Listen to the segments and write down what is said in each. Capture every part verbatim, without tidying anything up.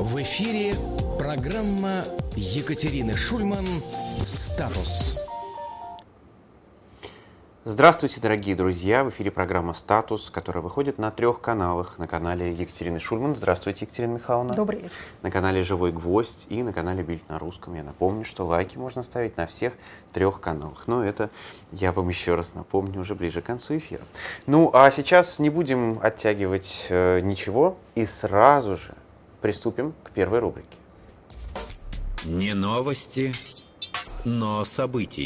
В эфире программа Екатерины Шульман «Статус». Здравствуйте, дорогие друзья! В эфире программа «Статус», которая выходит на трех каналах. На канале Екатерины Шульман. Здравствуйте, Екатерина Михайловна. Добрый вечер. На канале «Живой гвоздь» и на канале «Бильд на русском». Я напомню, что лайки можно ставить на всех трех каналах. Но это я вам еще раз напомню уже ближе к концу эфира. Ну, а сейчас не будем оттягивать э, ничего и сразу же приступим к первой рубрике. Не новости, но события.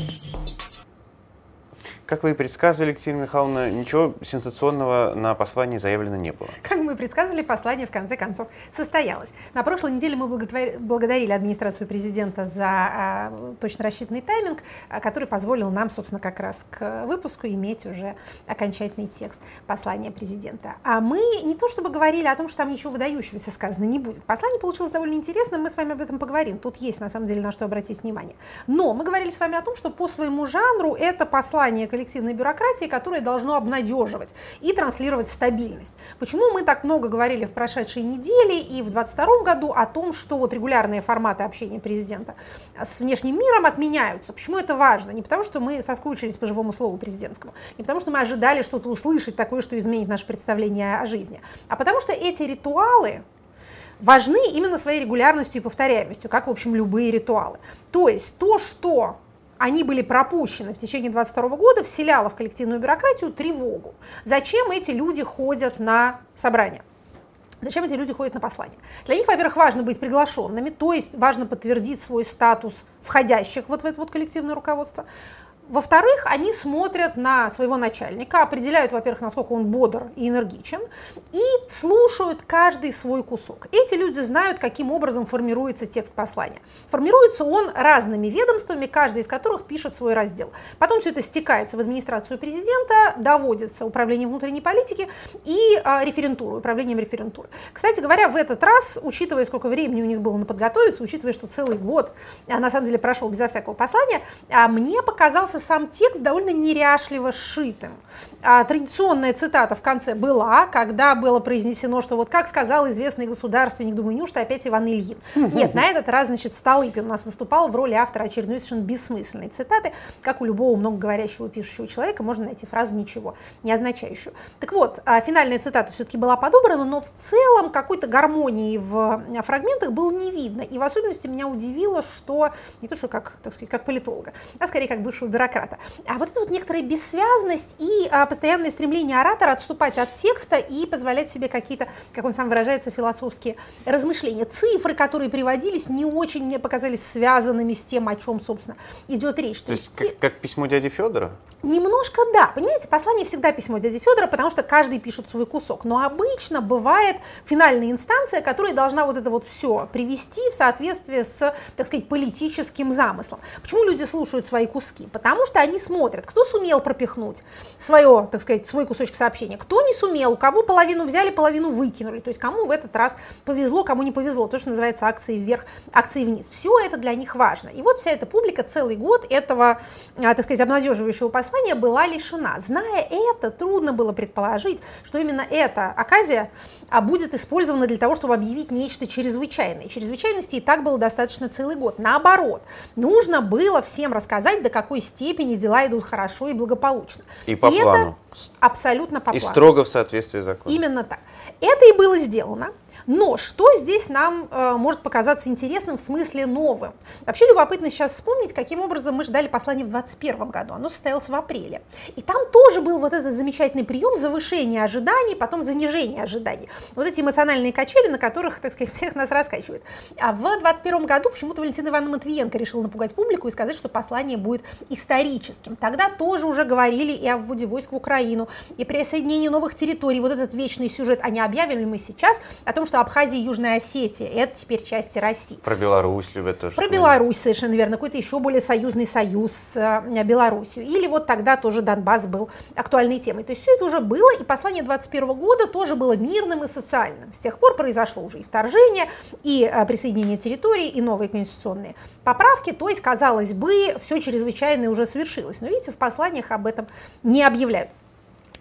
Как вы и предсказывали, Екатерина Михайловна, ничего сенсационного на послании заявлено не было. Как мы и предсказывали, послание в конце концов состоялось. На прошлой неделе мы благодарили администрацию президента за а, точно рассчитанный тайминг, а, который позволил нам, собственно, как раз к выпуску иметь уже окончательный текст послания президента. А мы не то чтобы говорили о том, что там ничего выдающегося сказано не будет. Послание получилось довольно интересным, мы с вами об этом поговорим. Тут есть, на самом деле, на что обратить внимание. Но мы говорили с вами о том, что по своему жанру это послание коллективной бюрократии, которое должно обнадеживать и транслировать стабильность. Почему мы так много говорили в прошедшие недели и в двадцать втором году о том, что вот регулярные форматы общения президента с внешним миром отменяются? Почему это важно? Не потому, что мы соскучились по живому слову президентскому, не потому, что мы ожидали что-то услышать такое, что изменит наше представление о жизни, а потому что эти ритуалы важны именно своей регулярностью и повторяемостью, как, в общем, любые ритуалы. То есть то, что они были пропущены в течение двадцать второго года, вселяло в коллективную бюрократию тревогу. Зачем эти люди ходят на собрания? Зачем эти люди ходят на послание? Для них, во-первых, важно быть приглашенными, то есть важно подтвердить свой статус входящих вот в это вот коллективное руководство. Во-вторых, они смотрят на своего начальника, определяют, во-первых, насколько он бодр и энергичен, и слушают каждый свой кусок. Эти люди знают, каким образом формируется текст послания. Формируется он разными ведомствами, каждый из которых пишет свой раздел. Потом все это стекается в администрацию президента, доводится управлением внутренней политики и а, референтуру, управлением референтуры. Кстати говоря, в этот раз, учитывая, сколько времени у них было на подготовиться, учитывая, что целый год, а, на самом деле, прошел безо всякого послания, а, мне показался сам текст довольно неряшливо сшитым. А, традиционная цитата в конце была, когда было произнесено, что вот как сказал известный государственник, думаю, неужто опять Иван Ильин? Нет, на этот раз, значит, Столыпин у нас выступал в роли автора очередной совершенно бессмысленной цитаты. Как у любого многоговорящего пишущего человека можно найти фразу ничего не означающую. Так вот, а, финальная цитата все-таки была подобрана, но в целом какой-то гармонии в фрагментах было не видно. И в особенности меня удивило, что не то, что как, так сказать, как политолога, а скорее как бывшего бюрократа, а вот это вот некоторая бессвязность и а, постоянное стремление оратора отступать от текста и позволять себе какие-то, как он сам выражается, философские размышления. Цифры, которые приводились, не очень мне показались связанными с тем, о чем, собственно, идет речь. То, То есть как, как письмо дяди Федора? Немножко да. Понимаете, послание всегда письмо дяди Федора, потому что каждый пишет свой кусок. Но обычно бывает финальная инстанция, которая должна вот это вот все привести в соответствие с, так сказать, политическим замыслом. Почему люди слушают свои куски? Потому что они смотрят, кто сумел пропихнуть свое, так сказать, свой кусочек сообщения, кто не сумел, у кого половину взяли, половину выкинули. То есть кому в этот раз повезло, кому не повезло. То, что называется акции вверх, акции вниз. Все это для них важно. И вот вся эта публика целый год этого, так сказать, обнадеживающего послания была лишена. Зная это, трудно было предположить, что именно эта оказия будет использована для того, чтобы объявить нечто чрезвычайное. Чрезвычайности и так было достаточно целый год. Наоборот, нужно было всем рассказать, до какой степени дела идут хорошо и благополучно. И по и плану. Это абсолютно по и плану. И строго в соответствии с законом. Именно так. Это и было сделано. Но что здесь нам э, может показаться интересным, в смысле новым? Вообще любопытно сейчас вспомнить, каким образом мы ждали послание в двадцать первом году. Оно состоялось в апреле. И там тоже был вот этот замечательный прием завышения ожиданий, потом занижения ожиданий. Вот эти эмоциональные качели, на которых, так сказать, всех нас раскачивает. А в двадцать первом году почему-то Валентина Ивановна Матвиенко решила напугать публику и сказать, что послание будет историческим. Тогда тоже уже говорили и о вводе войск в Украину, и присоединении новых территорий. Вот этот вечный сюжет, а не объявим ли мы сейчас о том, что Абхазия и Южная Осетия – это теперь части России. Про Беларусь любят тоже. Про Беларусь, совершенно верно. Какой-то еще более союзный союз с Беларусью. Или вот тогда тоже Донбасс был актуальной темой. То есть все это уже было, и послание двадцать первого года тоже было мирным и социальным. С тех пор произошло уже и вторжение, и присоединение территорий, и новые конституционные поправки. То есть, казалось бы, все чрезвычайное уже совершилось. Но видите, в посланиях об этом не объявляют.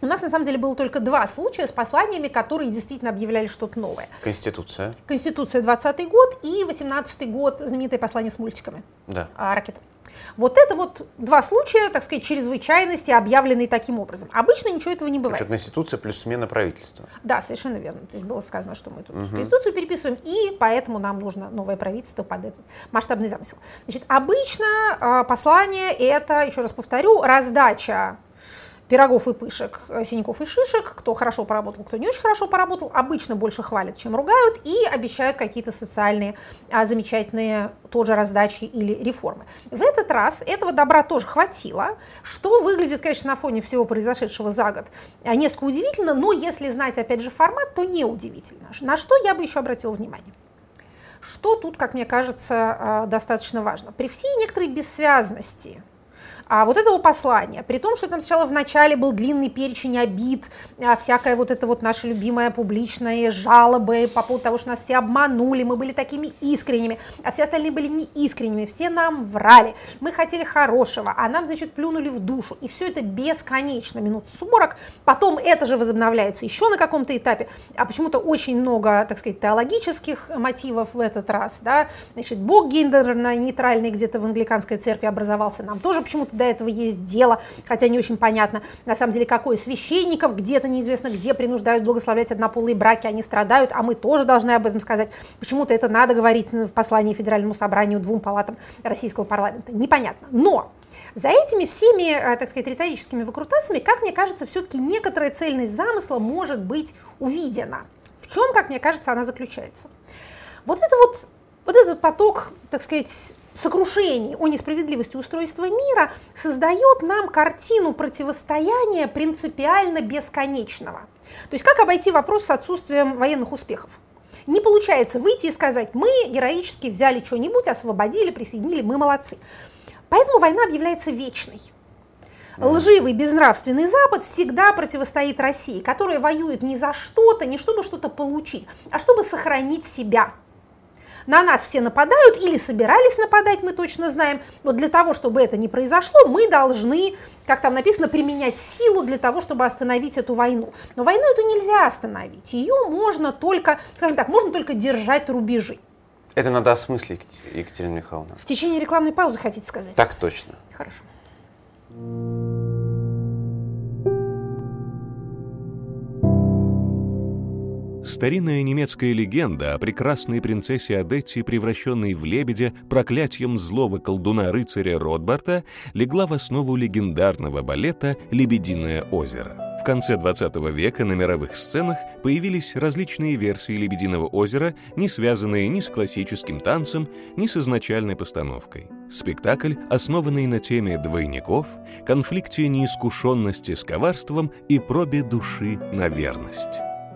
У нас, на самом деле, было только два случая с посланиями, которые действительно объявляли что-то новое. Конституция. Конституция двадцатый год и восемнадцатый год, знаменитое послание с мультиками. Да. А, ракета. Вот это вот два случая, так сказать, чрезвычайности, объявленные таким образом. Обычно ничего этого не бывает. Значит, Конституция плюс смена правительства. Да, совершенно верно. То есть было сказано, что мы тут Угу. Конституцию переписываем, и поэтому нам нужно новое правительство под этот масштабный замысел. Значит, обычно э, послание — это, еще раз повторю, раздача пирогов и пышек, синяков и шишек, кто хорошо поработал, кто не очень хорошо поработал, обычно больше хвалят, чем ругают, и обещают какие-то социальные а, замечательные тоже раздачи или реформы. В этот раз этого добра тоже хватило, что выглядит, конечно, на фоне всего произошедшего за год несколько удивительно, но если знать, опять же, формат, то не удивительно. На что я бы еще обратила внимание? Что тут, как мне кажется, достаточно важно? При всей некоторой бессвязности А вот этого послания, при том, что там сначала в начале был длинный перечень обид, а всякая вот эта вот наша любимая публичная жалобы по поводу того, что нас все обманули, мы были такими искренними, а все остальные были неискренними, все нам врали, мы хотели хорошего, а нам, значит, плюнули в душу, и все это бесконечно, минут сорок, потом это же возобновляется еще на каком-то этапе, а почему-то очень много, так сказать, теологических мотивов в этот раз, да, значит, Бог гендерно-нейтральный где-то в англиканской церкви образовался, нам тоже почему-то до этого есть дело, хотя не очень понятно, на самом деле, какое священников где-то неизвестно где принуждают благословлять однополые браки, они страдают, а мы тоже должны об этом сказать. Почему-то это надо говорить в послании Федеральному собранию, двум палатам российского парламента. Непонятно. Но за этими всеми, так сказать, риторическими выкрутасами, как мне кажется, все-таки некоторая цельность замысла может быть увидена. В чем, как мне кажется, она заключается? Вот это вот, вот этот поток, так сказать, сокрушений о несправедливости устройства мира создает нам картину противостояния принципиально бесконечного. То есть как обойти вопрос с отсутствием военных успехов? Не получается выйти и сказать, мы героически взяли что-нибудь, освободили, присоединили, мы молодцы. Поэтому война объявляется вечной. Лживый, безнравственный Запад всегда противостоит России, которая воюет не за что-то, не чтобы что-то получить, а чтобы сохранить себя. На нас все нападают или собирались нападать, мы точно знаем. Но для того, чтобы это не произошло, мы должны, как там написано, применять силу для того, чтобы остановить эту войну. Но войну эту нельзя остановить. Ее можно только, скажем так, можно только держать рубежи. Это надо осмыслить, Екатерина Михайловна. В течение рекламной паузы хотите сказать? Так точно. Хорошо. Старинная немецкая легенда о прекрасной принцессе Адетте, превращенной в лебедя проклятием злого колдуна-рыцаря Ротбарта, легла в основу легендарного балета «Лебединое озеро». В конце двадцатого века на мировых сценах появились различные версии «Лебединого озера», не связанные ни с классическим танцем, ни с изначальной постановкой. Спектакль, основанный на теме двойников, конфликте неискушенности с коварством и пробе души на верность.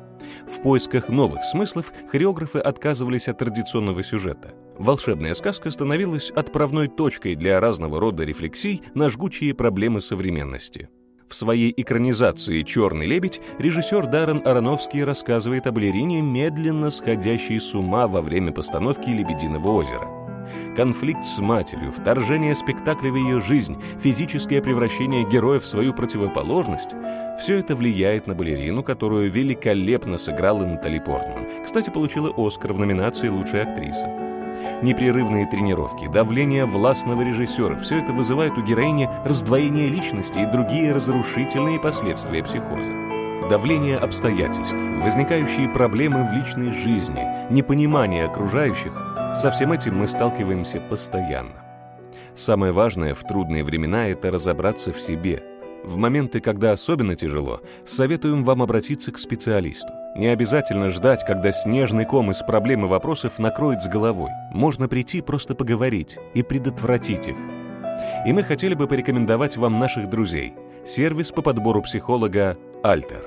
В поисках новых смыслов хореографы отказывались от традиционного сюжета. Волшебная сказка становилась отправной точкой для разного рода рефлексий на жгучие проблемы современности. В своей экранизации «Черный лебедь» режиссер Даррен Аронофский рассказывает о балерине, медленно сходящей с ума во время постановки «Лебединого озера». Конфликт с матерью, вторжение спектакля в ее жизнь, физическое превращение героя в свою противоположность — все это влияет на балерину, которую великолепно сыграла Натали Портман. Кстати, получила «Оскар» в номинации «Лучшая актриса». Непрерывные тренировки, давление властного режиссера — все это вызывает у героини раздвоение личности и другие разрушительные последствия психоза. Давление обстоятельств, возникающие проблемы в личной жизни, непонимание окружающих — со всем этим мы сталкиваемся постоянно. Самое важное в трудные времена — это разобраться в себе. В моменты, когда особенно тяжело, советуем вам обратиться к специалисту. Не обязательно ждать, когда снежный ком из проблем и вопросов накроет с головой. Можно прийти просто поговорить и предотвратить их. И мы хотели бы порекомендовать вам наших друзей. Сервис по подбору психолога «Альтер».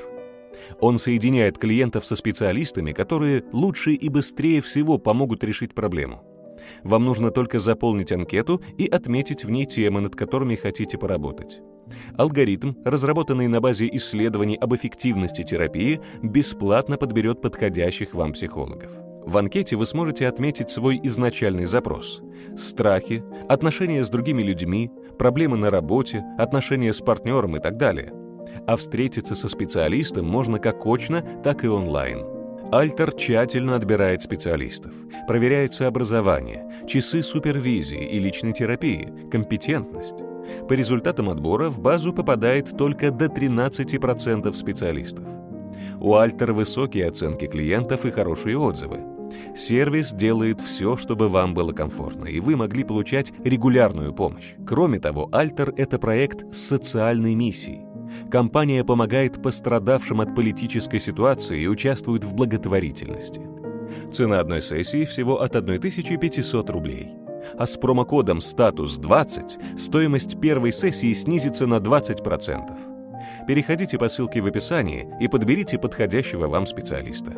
Он соединяет клиентов со специалистами, которые лучше и быстрее всего помогут решить проблему. Вам нужно только заполнить анкету и отметить в ней темы, над которыми хотите поработать. Алгоритм, разработанный на базе исследований об эффективности терапии, бесплатно подберет подходящих вам психологов. В анкете вы сможете отметить свой изначальный запрос: страхи, отношения с другими людьми, проблемы на работе, отношения с партнером и так далее. а встретиться со специалистом можно как очно, так и онлайн. Альтер тщательно отбирает специалистов. Проверяется образование, часы супервизии и личной терапии, компетентность. По результатам отбора в базу попадает только до тринадцати процентов специалистов. У Альтер высокие оценки клиентов и хорошие отзывы. Сервис делает все, чтобы вам было комфортно, и вы могли получать регулярную помощь. Кроме того, Альтер — это проект с социальной миссией. Компания помогает пострадавшим от политической ситуации и участвует в благотворительности. Цена одной сессии всего от тысячи пятисот рублей. А с промокодом статус двадцать стоимость первой сессии снизится на двадцать процентов. Переходите по ссылке в описании и подберите подходящего вам специалиста.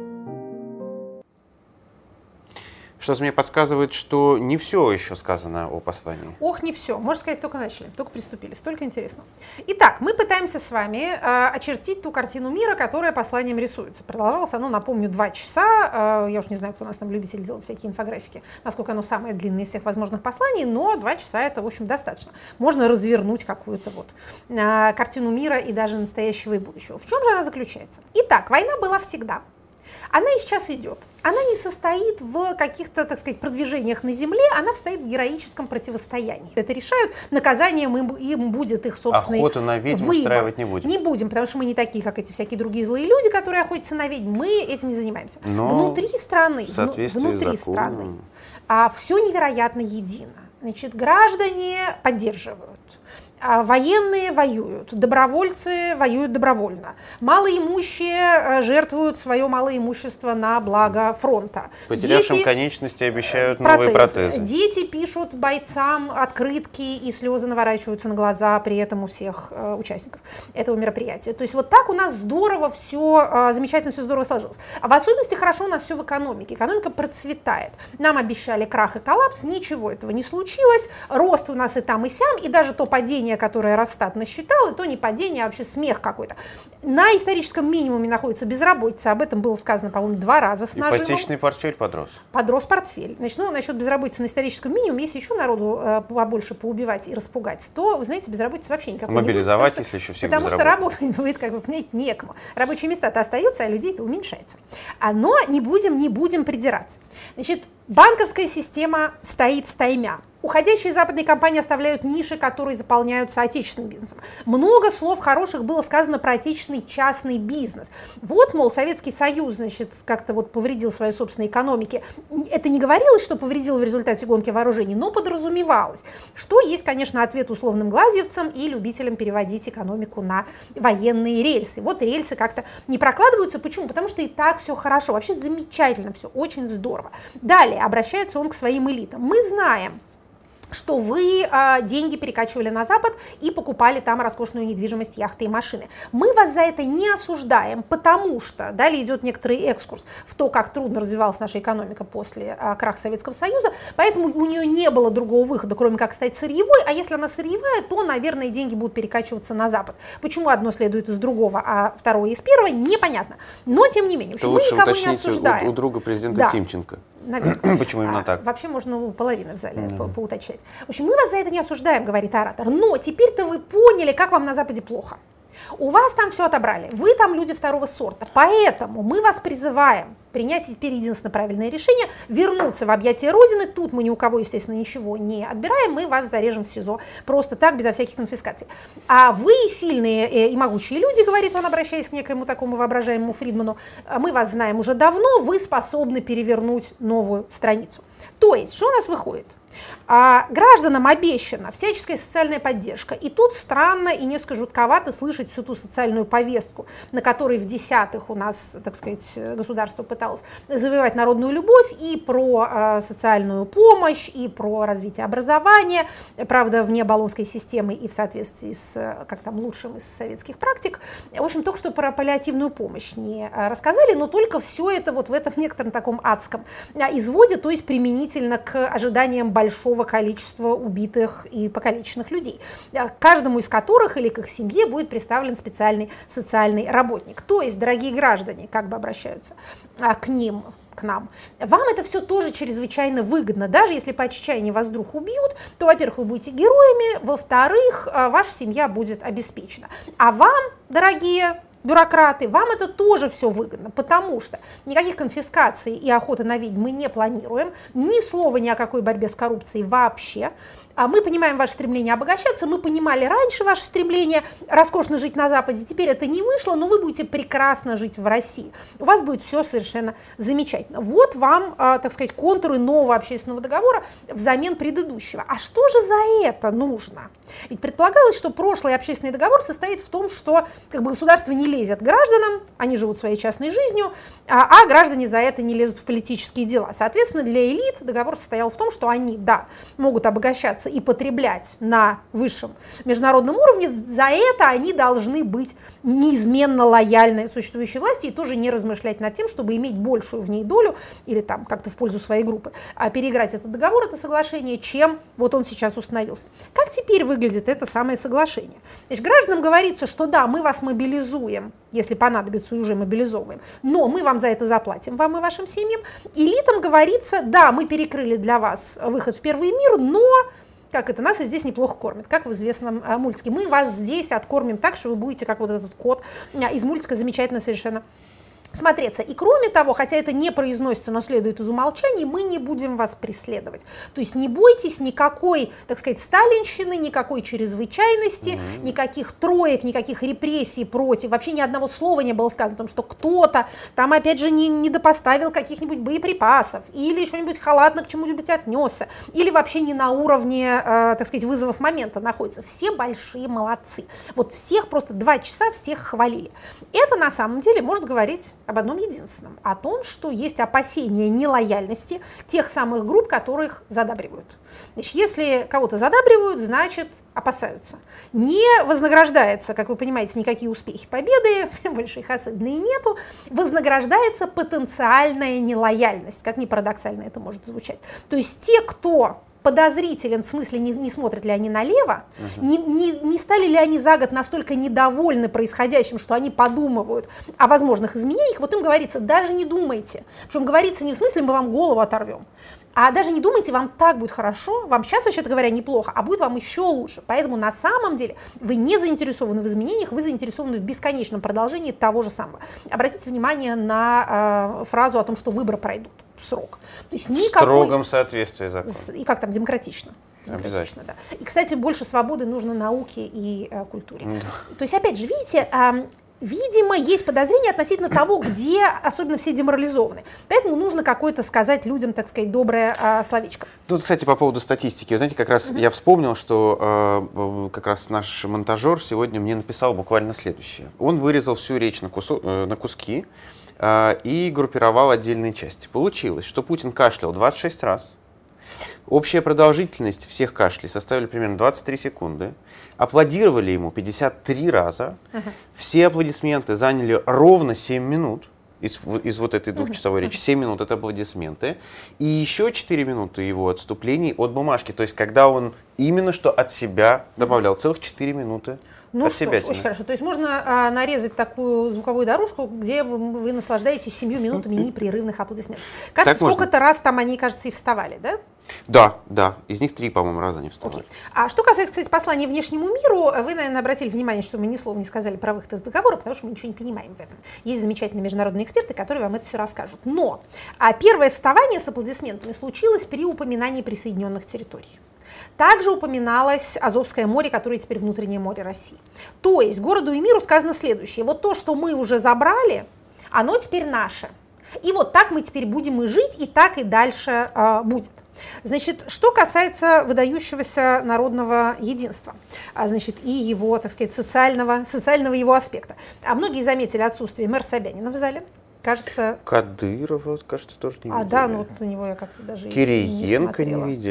Что-то мне подсказывает, что не все еще сказано о послании. Ох, не все. Можно сказать, только начали, только приступили. Столько интересного. Итак, мы пытаемся с вами э, очертить ту картину мира, которая посланием рисуется. Продолжалось оно, напомню, два часа. Э, я уж не знаю, кто у нас там любитель делать всякие инфографики, насколько оно самое длинное из всех возможных посланий, но два часа это, в общем, достаточно. Можно развернуть какую-то вот э, картину мира и даже настоящего и будущего. В чем же она заключается? Итак, война была всегда. Она и сейчас идет. Она не состоит в каких-то, так сказать, продвижениях на земле, она состоит в героическом противостоянии. Это решают, наказанием им, им будет их собственный выбор. Охоту на ведьм устраивать не будем. Не будем, потому что мы не такие, как эти всякие другие злые люди, которые охотятся на ведьм. Мы этим не занимаемся. Но внутри страны, в соответствии внутри с страны а, все невероятно едино. Значит, граждане поддерживают. Военные воюют, добровольцы воюют добровольно. Малоимущие жертвуют свое малое имущество на благо фронта. Потерявшим Дети... конечности обещают новые протезы. Дети пишут бойцам открытки, и слезы наворачиваются на глаза при этом у всех э, участников этого мероприятия. То есть вот так у нас здорово все, э, замечательно все здорово сложилось. А в особенности хорошо у нас все в экономике. Экономика процветает. Нам обещали крах и коллапс, ничего этого не случилось. Рост у нас и там, и сям, и даже то падение, которое Росстат насчитал, и то не падение, а вообще смех какой-то. На историческом минимуме находится безработица, об этом было сказано, по-моему, два раза с нажимом. Ипотечный портфель подрос. Подрос портфель. Значит, ну, насчет безработицы на историческом минимуме, если еще народу э, побольше поубивать и распугать, то, вы знаете, безработицы вообще никакой не будет. Мобилизовать, если еще всех Потому безработных. что работать будет, как бы, понимаете, некому. Рабочие места-то остаются, а людей-то уменьшается. А, но не будем, не будем придираться. Значит, банковская система стоит стаймя. Уходящие западные компании оставляют ниши, которые заполняются отечественным бизнесом. Много слов хороших было сказано про отечественный частный бизнес. Вот, мол, Советский Союз, значит, как-то вот повредил своей собственной экономике. Это не говорилось, что повредило в результате гонки вооружений, но подразумевалось, что есть, конечно, ответ условным глазьевцам и любителям переводить экономику на военные рельсы. Вот рельсы как-то не прокладываются. Почему? Потому что и так все хорошо, вообще замечательно все, очень здорово. Далее обращается он к своим элитам. Мы знаем, что вы э, деньги перекачивали на Запад и покупали там роскошную недвижимость, яхты и машины. Мы вас за это не осуждаем, потому что далее идет некоторый экскурс в то, как трудно развивалась наша экономика после э, краха Советского Союза, поэтому у нее не было другого выхода, кроме как стать сырьевой, а если она сырьевая, то, наверное, деньги будут перекачиваться на Запад. Почему одно следует из другого, а второе из первого, непонятно. Но, тем не менее, мы никого не осуждаем. У, у друга президента да. Тимченко. Наверное. Почему именно а, так? Вообще можно у половины в зале Mm-hmm. по поуточнять. В общем, мы вас за это не осуждаем, говорит оратор, но теперь-то вы поняли, как вам на Западе плохо. У вас там все отобрали, вы там люди второго сорта, поэтому мы вас призываем принять теперь единственно правильное решение, вернуться в объятия Родины. Тут мы ни у кого, естественно, ничего не отбираем, мы вас зарежем в СИЗО просто так, безо всяких конфискаций. А вы сильные и могучие люди, говорит он, обращаясь к некоему такому воображаемому Фридману, мы вас знаем уже давно, вы способны перевернуть новую страницу. То есть, что у нас выходит? А, гражданам обещана всяческая социальная поддержка. И тут странно и несколько жутковато слышать всю ту социальную повестку, на которой в десятых у нас, так сказать, государство пыталось завоевать народную любовь, и про а, социальную помощь, и про развитие образования, правда, вне болонской системы и в соответствии с, как там, лучшим из советских практик. В общем, только что про паллиативную помощь не а, рассказали, но только все это вот в этом некотором таком адском а, изводе, то есть применительно к ожиданиям большого количества убитых и покалеченных людей, каждому из которых или к их семье будет представлен специальный социальный работник. То есть, дорогие граждане, как бы обращаются к ним, к нам, вам это все тоже чрезвычайно выгодно. Даже если по отчаянию вас вдруг убьют, то, во-первых, вы будете героями, во-вторых, ваша семья будет обеспечена. А вам, дорогие бюрократы, вам это тоже все выгодно, потому что никаких конфискаций и охоты на ведьм мы не планируем, ни слова ни о какой борьбе с коррупцией вообще. А мы понимаем ваше стремление обогащаться, мы понимали раньше ваше стремление роскошно жить на Западе, теперь это не вышло, но вы будете прекрасно жить в России. У вас будет все совершенно замечательно. Вот вам, так сказать, контуры нового общественного договора взамен предыдущего. А что же за это нужно? Ведь предполагалось, что прошлый общественный договор состоит в том, что как бы, государство не лезет к гражданам, они живут своей частной жизнью, а, а граждане за это не лезут в политические дела. Соответственно, для элит договор состоял в том, что они, да, могут обогащаться и потреблять на высшем международном уровне, за это они должны быть неизменно лояльны существующей власти и тоже не размышлять над тем, чтобы иметь большую в ней долю или там как-то в пользу своей группы, а переиграть этот договор, это соглашение, чем вот он сейчас установился. Как теперь выглядит это самое соглашение? Значит, гражданам говорится, что да, мы вас мобилизуем, если понадобится, уже мобилизовываем, но мы вам за это заплатим, вам и вашим семьям. Элитам говорится, да, мы перекрыли для вас выход в первый мир, но как это, нас и здесь неплохо кормят, как в известном а, мультике. Мы вас здесь откормим так, что вы будете, как вот этот кот а, из мультика, замечательно совершенно смотреться. И кроме того, хотя это не произносится, но следует из умолчаний, мы не будем вас преследовать. То есть не бойтесь никакой, так сказать, сталинщины, никакой чрезвычайности, mm-hmm. никаких троек, никаких репрессий против. Вообще ни одного слова не было сказано о том, что кто-то там, опять же, не, не допоставил каких-нибудь боеприпасов или что-нибудь халатно к чему-нибудь отнесся, или вообще не на уровне, э, так сказать, вызовов момента находится. Все большие молодцы. Вот всех просто два часа всех хвалили. Это на самом деле может говорить об одном единственном, о том, что есть опасения нелояльности тех самых групп, которых задабривают. Значит, если кого-то задабривают, значит опасаются. Не вознаграждается, как вы понимаете, никакие успехи, победы, больше их особенно и нету, вознаграждается потенциальная нелояльность, как ни парадоксально это может звучать. То есть те, кто подозрителен, в смысле, не, не смотрят ли они налево, uh-huh. не, не, не стали ли они за год настолько недовольны происходящим, что они подумывают о возможных изменениях, вот им говорится, даже не думайте. Причем говорится не в смысле, мы вам голову оторвем, а даже не думайте, вам так будет хорошо, вам сейчас, вообще-то говоря, неплохо, а будет вам еще лучше. Поэтому на самом деле вы не заинтересованы в изменениях, вы заинтересованы в бесконечном продолжении того же самого. Обратите внимание на э, фразу о том, что выборы пройдут в срок. То есть никакой... В строгом соответствии закона. И как там, демократично. Демократично, да. И, кстати, больше свободы нужно науке и э, культуре. Да. То есть, опять же, видите, э, видимо, есть подозрения относительно того, где особенно все деморализованы. Поэтому нужно какое-то сказать людям, так сказать, доброе э, словечко. Тут, кстати, по поводу статистики. Вы знаете, как раз uh-huh. я вспомнил, что э, как раз наш монтажер сегодня мне написал буквально следующее. Он вырезал всю речь на, кусу, э, на куски э, и группировал отдельные части. Получилось, что Путин кашлял двадцать шесть раз. Общая продолжительность всех кашлей составила примерно двадцать три секунды. Аплодировали ему пятьдесят три раза. Uh-huh. Все аплодисменты заняли ровно семь минут из, из вот этой двухчасовой uh-huh. речи. семь минут — это аплодисменты. И еще четыре минуты его отступлений от бумажки. То есть, когда он именно что от себя добавлял, целых четыре минуты. Ну что ж, очень хорошо. То есть можно а, нарезать такую звуковую дорожку, где вы, вы наслаждаетесь семью минутами непрерывных аплодисментов. Кажется, сколько-то раз там они, кажется, и вставали, да? Да, да. Из них три, по-моему, раза не вставали. Okay. А что касается, кстати, послания внешнему миру, вы, наверное, обратили внимание, что мы ни слова не сказали про выход из договора, потому что мы ничего не понимаем в этом. Есть замечательные международные эксперты, которые вам это все расскажут. Но а первое вставание с аплодисментами случилось при упоминании присоединенных территорий. Также упоминалось Азовское море, которое теперь внутреннее море России. То есть городу и миру сказано следующее. Вот то, что мы уже забрали, оно теперь наше. И вот так мы теперь будем и жить, и так и дальше э, будет. Значит, что касается выдающегося народного единства, а, значит, и его, так сказать, социального, социального его аспекта. А многие заметили отсутствие мэра Собянина в зале. Кажется... Кадырова, кажется, тоже не видели. А, да, ну вот на него я как-то даже Кириенко не, не видели. То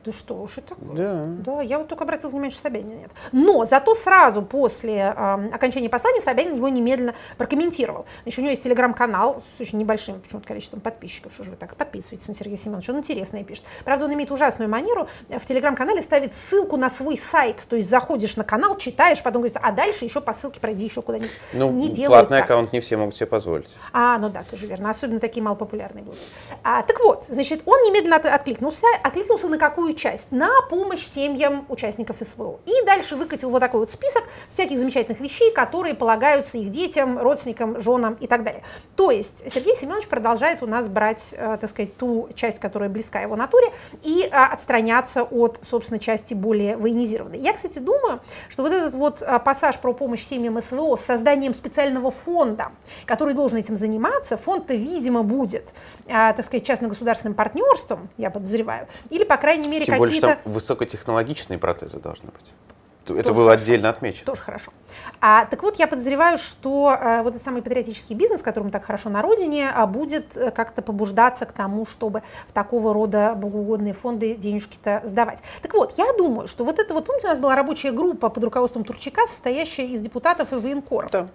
Да что уж это такое? Да. Да, я вот только обратила внимание, что Собянина нет. Но зато сразу после э, окончания послания Собянин его немедленно прокомментировал. Еще у него есть телеграм-канал с очень небольшим почему-то количеством подписчиков. Что же вы так подписываетесь на Сергея Семеновича? Он интересное пишет. Правда, он имеет ужасную манеру. В телеграм-канале ставит ссылку на свой сайт. То есть заходишь на канал, читаешь, потом говорится, а дальше еще по ссылке пройди еще куда-нибудь. Ну, не платный так. аккаунт не все могут себе позволить. А, ну да, тоже верно. Особенно такие малопопулярные будут. А, так вот, значит, он немедленно от, откликнулся. Откликнулся на какую часть? На помощь семьям участников СВО. И дальше выкатил вот такой вот список всяких замечательных вещей, которые полагаются их детям, родственникам, женам и так далее. То есть Сергей Семенович продолжает у нас брать, э, так сказать, ту часть, которая близка его натуре, и э, отстраняться от, собственно, части более военизированной. Я, кстати, думаю, что вот этот вот э, пассаж про помощь семьям СВО с созданием специального фонда, который должен этим заниматься, фонд-то, видимо, будет, э, так сказать, частно-государственным партнерством, я подозреваю, или, по крайней мере, Тем более, какие-то... что там высокотехнологичные протезы должны быть. Это Тоже было хорошо. отдельно отмечено. Тоже хорошо. А, так вот, я подозреваю, что а, вот этот самый патриотический бизнес, которому так хорошо на родине, а, будет а, как-то побуждаться к тому, чтобы в такого рода богоугодные фонды денежки-то сдавать. Так вот, я думаю, что вот это вот, помните, у нас была рабочая группа под руководством Турчака, состоящая из депутатов и военкоров. Да.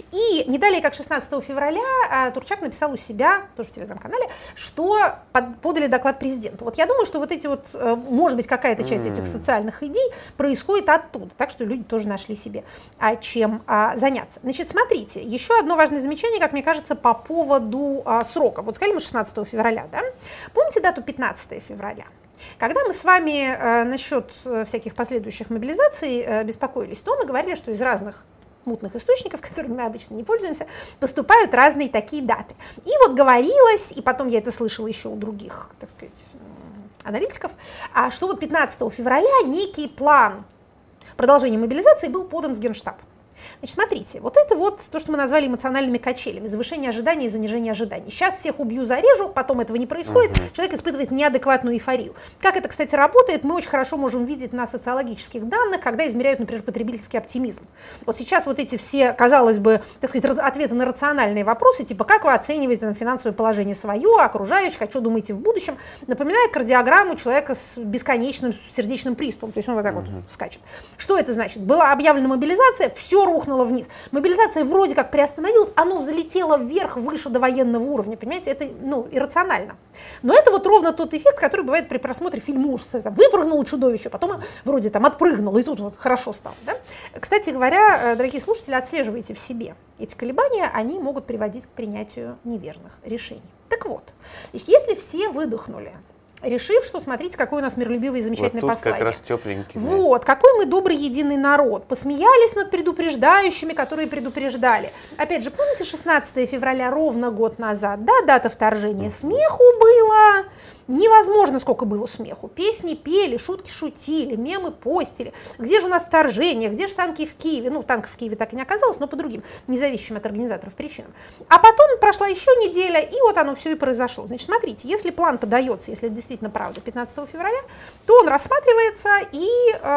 И не далее, как шестнадцатого февраля, а, Турчак написал у себя, тоже в телеграм-канале, что под, подали доклад президенту. Вот я думаю, что вот эти вот, может быть, какая-то часть mm. этих социальных идей происходит оттуда. Так что люди тоже нашли себе а, чем а, заняться. Значит, смотрите, еще одно важное замечание, как мне кажется, по поводу а, срока. Вот сказали мы шестнадцатого февраля, да? Помните дату пятнадцатого февраля? Когда мы с вами э, насчет э, всяких последующих мобилизаций э, беспокоились, то мы говорили, что из разных мутных источников, которыми мы обычно не пользуемся, поступают разные такие даты. И вот говорилось, и потом я это слышала еще у других, так сказать, аналитиков, а, что вот пятнадцатого февраля некий план продолжение мобилизации был подан в Генштаб. Значит, смотрите, вот это вот то, что мы назвали эмоциональными качелями, завышение ожиданий и занижение ожиданий. Сейчас всех убью, зарежу, потом этого не происходит, uh-huh. человек испытывает неадекватную эйфорию. Как это, кстати, работает, мы очень хорошо можем видеть на социологических данных, когда измеряют, например, потребительский оптимизм. Вот сейчас вот эти все, казалось бы, так сказать, ответы на рациональные вопросы, типа, как вы оцениваете финансовое положение свое, окружающих, о чем думаете в будущем, напоминает кардиограмму человека с бесконечным сердечным приступом, то есть он вот так uh-huh. вот скачет. Что это значит? Была объявлена мобилизация, все рухнуло вниз. Мобилизация вроде как приостановилась, оно взлетело вверх, выше до военного уровня, понимаете, это, ну, иррационально. Но это вот ровно тот эффект, который бывает при просмотре фильма ужасов. Там, выпрыгнуло чудовище, потом вроде там отпрыгнуло, и тут вот хорошо стало. Да? Кстати говоря, дорогие слушатели, отслеживайте в себе эти колебания, они могут приводить к принятию неверных решений. Так вот, если все выдохнули, решив, что смотрите, какой у нас миролюбивый и замечательный вот тут послание. Как раз тепленький. Вот, да. Какой мы добрый единый народ. Посмеялись над предупреждающими, которые предупреждали. Опять же, помните шестнадцатого февраля, ровно год назад, да, дата вторжения, смеху было невозможно, сколько было смеху. Песни пели, шутки шутили, мемы постили. Где же у нас вторжение, где же танки в Киеве? Ну, танков в Киеве так и не оказалось, но по другим, независимым от организаторов причинам. А потом прошла еще неделя, и вот оно все и произошло. Значит, смотрите, если план подается, если это действительно правда, пятнадцатого февраля, то он рассматривается, и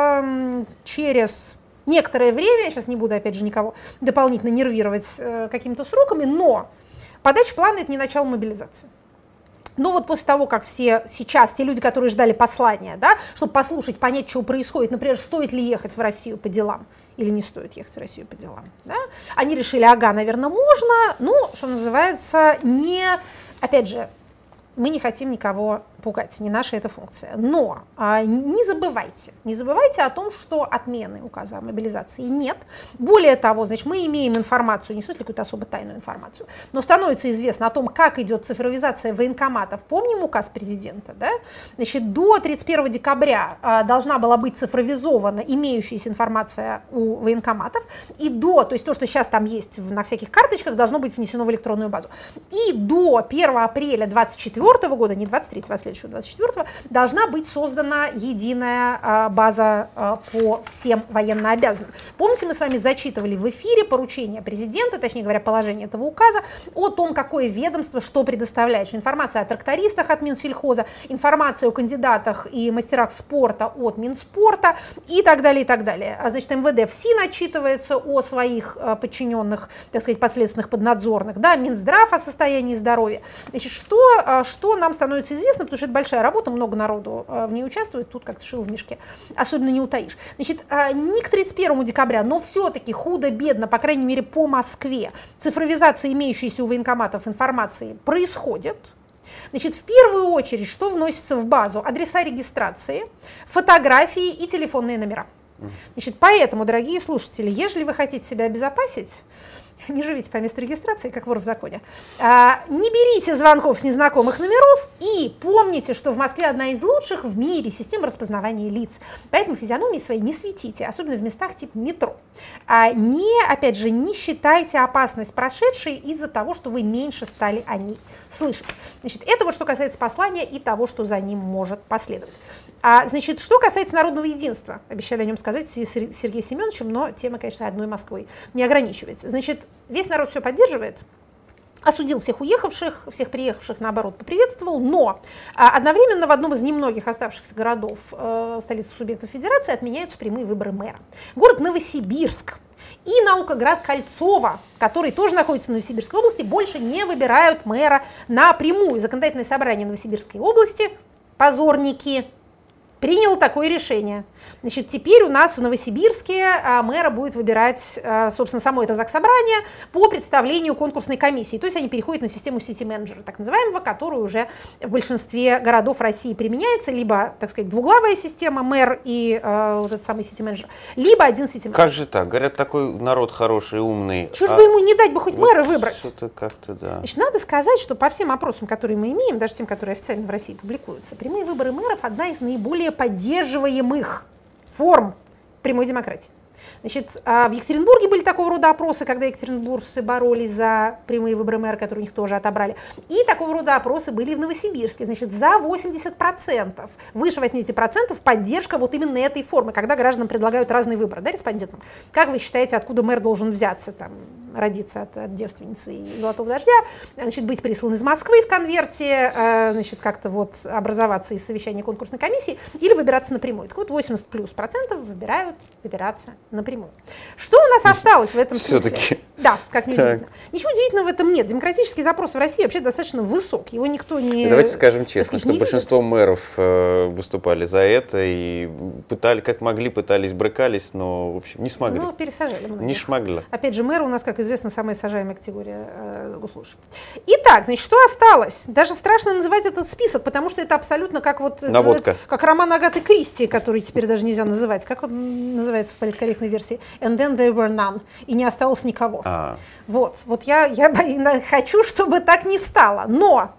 эм, через некоторое время, я сейчас не буду, опять же, никого дополнительно нервировать э, какими-то сроками, но подача плана – это не начало мобилизации. Но вот после того, как все сейчас, те люди, которые ждали послания, да, чтобы послушать, понять, что происходит, например, стоит ли ехать в Россию по делам или не стоит ехать в Россию по делам, да, они решили, ага, наверное, можно, ну, что называется, не, опять же, мы не хотим никого пугать, не наша эта функция. Но а, не забывайте, не забывайте о том, что отмены указа о мобилизации нет. Более того, значит, мы имеем информацию, не в смысле какую-то особо тайную информацию, но становится известно о том, как идет цифровизация военкоматов. Помним указ президента, да? Значит, до тридцать первого декабря а, должна была быть цифровизована имеющаяся информация у военкоматов, и до, то есть то, что сейчас там есть в, на всяких карточках, должно быть внесено в электронную базу. И до первого апреля двадцать четвёртого года, не двадцать третьего, а следующего, двадцать четвёртого, должна быть создана единая а, база а, по всем военнообязанным. Помните, мы с вами зачитывали в эфире поручение президента, точнее говоря, положение этого указа, о том, какое ведомство что предоставляет. Информация о трактористах от Минсельхоза, информация о кандидатах и мастерах спорта от Минспорта и так далее, и так далее. Значит, МВД ФСИН отчитывается о своих а, подчиненных, так сказать, подследственных поднадзорных, да, Минздрав о состоянии здоровья. Значит, что, а, что нам становится известно, потому что это большая работа, много народу в ней участвует, тут как-то шило в мешке, особенно не утаишь. Значит, не к тридцать первому декабря, но все-таки худо-бедно, по крайней мере по Москве, цифровизация имеющейся у военкоматов информации происходит. Значит, в первую очередь, что вносится в базу? Адреса регистрации, фотографии и телефонные номера. Значит, поэтому, дорогие слушатели, если вы хотите себя обезопасить, не живите по месту регистрации, как вор в законе, а, не берите звонков с незнакомых номеров и помните, что в Москве одна из лучших в мире систем распознавания лиц. Поэтому физиономии свои не светите, особенно в местах типа метро. А не, опять же, не считайте опасность прошедшей из-за того, что вы меньше стали о ней слышать. Значит, это вот что касается послания и того, что за ним может последовать. А, значит, что касается народного единства, обещали о нем сказать с Сергеем Семеновичем, но тема, конечно, одной Москвой не ограничивается. Значит, весь народ все поддерживает, осудил всех уехавших, всех приехавших, наоборот, поприветствовал, но а, одновременно в одном из немногих оставшихся городов э, столицы субъектов федерации отменяются прямые выборы мэра. Город Новосибирск и Наукоград Кольцово, который тоже находится в Новосибирской области, больше не выбирают мэра напрямую. Законодательное собрание Новосибирской области, позорники, приняло такое решение. Значит, теперь у нас в Новосибирске а, мэра будет выбирать, а, собственно, само это заксобрание по представлению конкурсной комиссии. То есть они переходят на систему сити-менеджера, так называемого, которая уже в большинстве городов России применяется, либо, так сказать, двуглавая система, мэр и а, вот этот самый сити-менеджер, либо один сити-менеджер. Как же так? Говорят, такой народ хороший, умный. Чего а... ж бы ему не дать бы хоть вот мэра выбрать? Что-то как-то, да. Значит, надо сказать, что по всем опросам, которые мы имеем, даже тем, которые официально в России публикуются, прямые выборы мэров – одна из наиболее поддерживаемых форм прямой демократии. Значит, в Екатеринбурге были такого рода опросы, когда екатеринбуржцы боролись за прямые выборы мэра, которые у них тоже отобрали. И такого рода опросы были и в Новосибирске. Значит, за восемьдесят процентов, выше восьмидесяти процентов поддержка вот именно этой формы, когда гражданам предлагают разные выборы, да, респондентам. Как вы считаете, откуда мэр должен взяться, там, родиться от, от девственницы и золотого дождя, значит, быть прислан из Москвы в конверте, значит, как-то вот образоваться из совещания конкурсной комиссии или выбираться напрямую. Так вот, восемьдесят плюс процентов выбирают выбираться напрямую. Что у нас осталось в этом смысле? Все-таки. Да, как не удивительно. Ничего удивительного в этом нет. Демократический запрос в России вообще достаточно высок. Его никто не... И давайте скажем честно, сказать, что большинство видит. мэров э, выступали за это и пытали, как могли, пытались, брыкались, но, в общем, не смогли. Ну, пересажали многих. Не смогли. Опять же, мэры у нас, как известно, самая сажаемая категория э, госслужащих. Итак, значит, что осталось? Даже страшно называть этот список, потому что это абсолютно как вот... Наводка. Это, как роман Агаты Кристи, который теперь даже нельзя называть. Как он называется в политкорректной версии? And then there were none. И не осталось никого. А. Вот, вот я, я хочу, чтобы так не стало. Но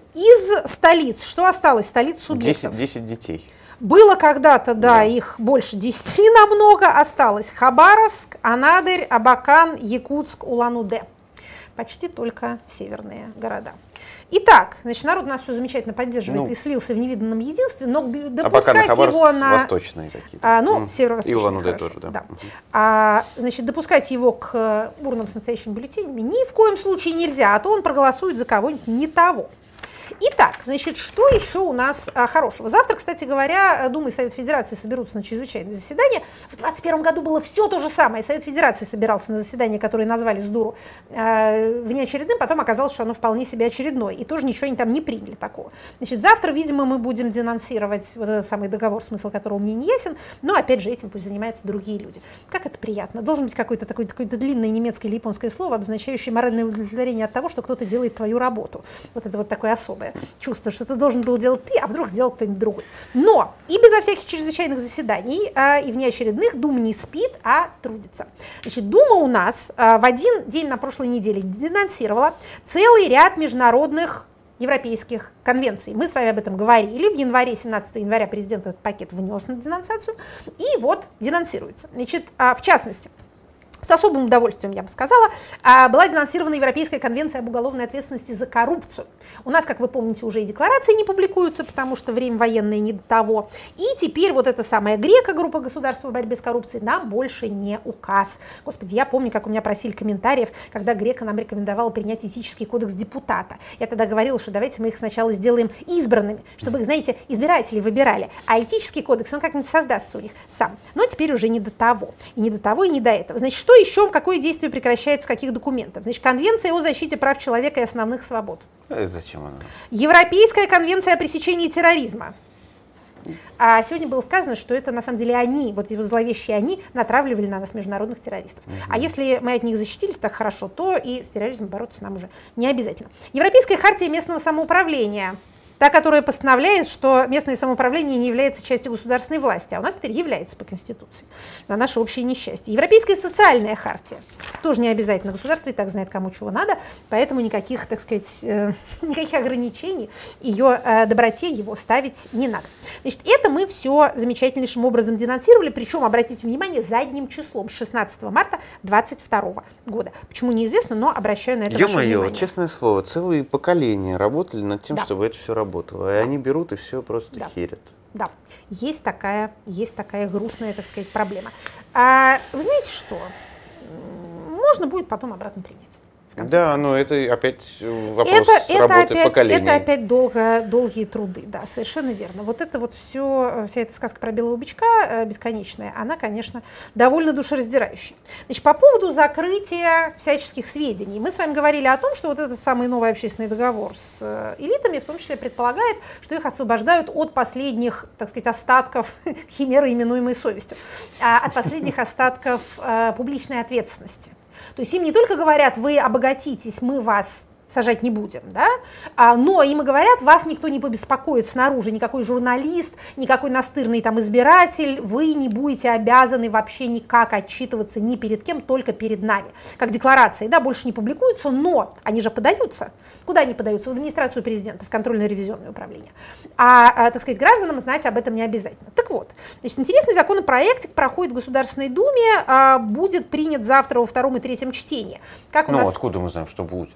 из столиц, что осталось? Столиц субъектов. десять детей. Было когда-то, да, да, их больше десяти намного, осталось Хабаровск, Анадырь, Абакан, Якутск, Улан-Удэ. Почти только северные города. Итак, значит, народ нас все замечательно поддерживает ну, и слился в невиданном единстве, но допускать Абакан, его на... восточные какие-то. А, ну, mm. северо-восточные. И Улан-Удэ тоже, да. да. Uh-huh. А, значит, допускать его к урнам с настоящими бюллетенями ни в коем случае нельзя, а то он проголосует за кого-нибудь не того. Итак, значит, что еще у нас а, хорошего? Завтра, кстати говоря, Дума и Совет Федерации соберутся на чрезвычайное заседание. В двадцать первом году было все то же самое. Совет Федерации собирался на заседание, которое назвали с дуру э, внеочередным, потом оказалось, что оно вполне себе очередное. И тоже ничего они там не приняли такого. Значит, завтра, видимо, мы будем денонсировать вот этот самый договор, смысл которого мне не ясен, но, опять же, этим пусть занимаются другие люди. Как это приятно. Должен быть какое-то такое, какое-то длинное немецкое или японское слово, обозначающее моральное удовлетворение от того, что кто-то делает твою работу. Вот это вот такое особое чувство, что ты должен был делать ты, а вдруг сделал кто-нибудь другой. Но и безо всяких чрезвычайных заседаний, а, и внеочередных Дума не спит, а трудится. Значит, Дума у нас а, в один день на прошлой неделе денонсировала целый ряд международных европейских конвенций. Мы с вами об этом говорили. В январе, семнадцатого января президент этот пакет внес на денонсацию, и вот денонсируется. Значит, а, в частности, с особым удовольствием, я бы сказала, была денонсирована Европейская конвенция об уголовной ответственности за коррупцию. У нас, как вы помните, уже и декларации не публикуются, потому что время военное не до того. И теперь вот эта самая ГРЕКО, группа государств по борьбе с коррупцией, нам больше не указ. Господи, я помню, как у меня просили комментариев, когда ГРЕКО нам рекомендовала принять этический кодекс депутата. Я тогда говорила, что давайте мы их сначала сделаем избранными, чтобы их, знаете, избиратели выбирали. А этический кодекс, он как-нибудь создастся у них сам. Но теперь уже не до того. И не до того, и не до этого. Значит, что что еще, какое действие прекращается, каких документов? Значит, Конвенция о защите прав человека и основных свобод. А зачем она? Европейская конвенция о пресечении терроризма. А сегодня было сказано, что это на самом деле они, вот эти зловещие они, натравливали на нас международных террористов. Угу. А если мы от них защитились так хорошо, то и с терроризмом бороться нам уже не обязательно. Европейская хартия местного самоуправления. Та, которая постановляет, что местное самоуправление не является частью государственной власти, а у нас теперь является по Конституции, на наше общее несчастье. Европейская социальная хартия. Тоже не обязательно. Государство и так знает, кому чего надо, поэтому никаких, так сказать, э, никаких ограничений ее э, доброте его ставить не надо. Значит, это мы все замечательнейшим образом денонсировали, причем, обратите внимание, задним числом, с шестнадцатого марта двадцать второго года. Почему неизвестно, но обращаю на это ваше внимание. Ё-моё, честное слово, целые поколения работали над тем, да. чтобы это все работало. И они берут и все просто да. херят. Да, есть такая, есть такая грустная, так сказать, проблема. А вы знаете что? Можно будет потом обратно принять. Да, но это опять вопрос это, работы это опять, поколения. Это опять долго, долгие труды, да, совершенно верно. Вот это вот все, вся эта сказка про белого бычка э, бесконечная, она, конечно, довольно душераздирающая. Значит, по поводу закрытия всяческих сведений. Мы с вами говорили о том, что вот этот самый новый общественный договор с э, элитами, в том числе, предполагает, что их освобождают от последних, так сказать, остатков химеры, именуемой совестью, а от последних остатков э, публичной ответственности. То есть им не только говорят, вы обогатитесь, мы вас сажать не будем, да? а, но им и говорят, вас никто не побеспокоит снаружи, никакой журналист, никакой настырный там избиратель, вы не будете обязаны вообще никак отчитываться ни перед кем, только перед нами. Как декларации, да, больше не публикуются, но они же подаются. Куда они подаются? В администрацию президента, в контрольно-ревизионное управление. А, а, так сказать, гражданам знать об этом не обязательно. Так вот, значит, интересный законопроект проходит в Государственной Думе, а, будет принят завтра во втором и третьем чтении. Как у ну, нас... откуда мы знаем, что будет?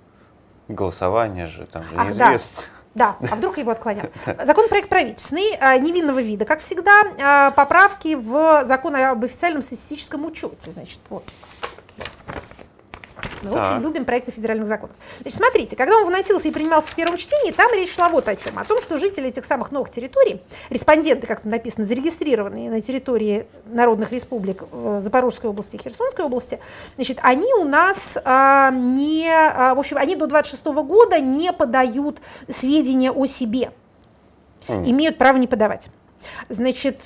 Голосование же, там же Ах, неизвестно. Да, да, а вдруг его отклонят. Законопроект правительственный, невинного вида, как всегда, поправки в закон об официальном статистическом учете. Значит, вот. Мы так. очень любим проекты федеральных законов. Значит, смотрите, когда он выносился и принимался в первом чтении, там речь шла вот о чем. О том, что жители этих самых новых территорий, респонденты, как тут написано, зарегистрированные на территории народных республик Запорожской области и Херсонской области, значит, они у нас а, не, а, в общем, они до двадцать шестого года не подают сведения о себе. Mm. Имеют право не подавать. Значит,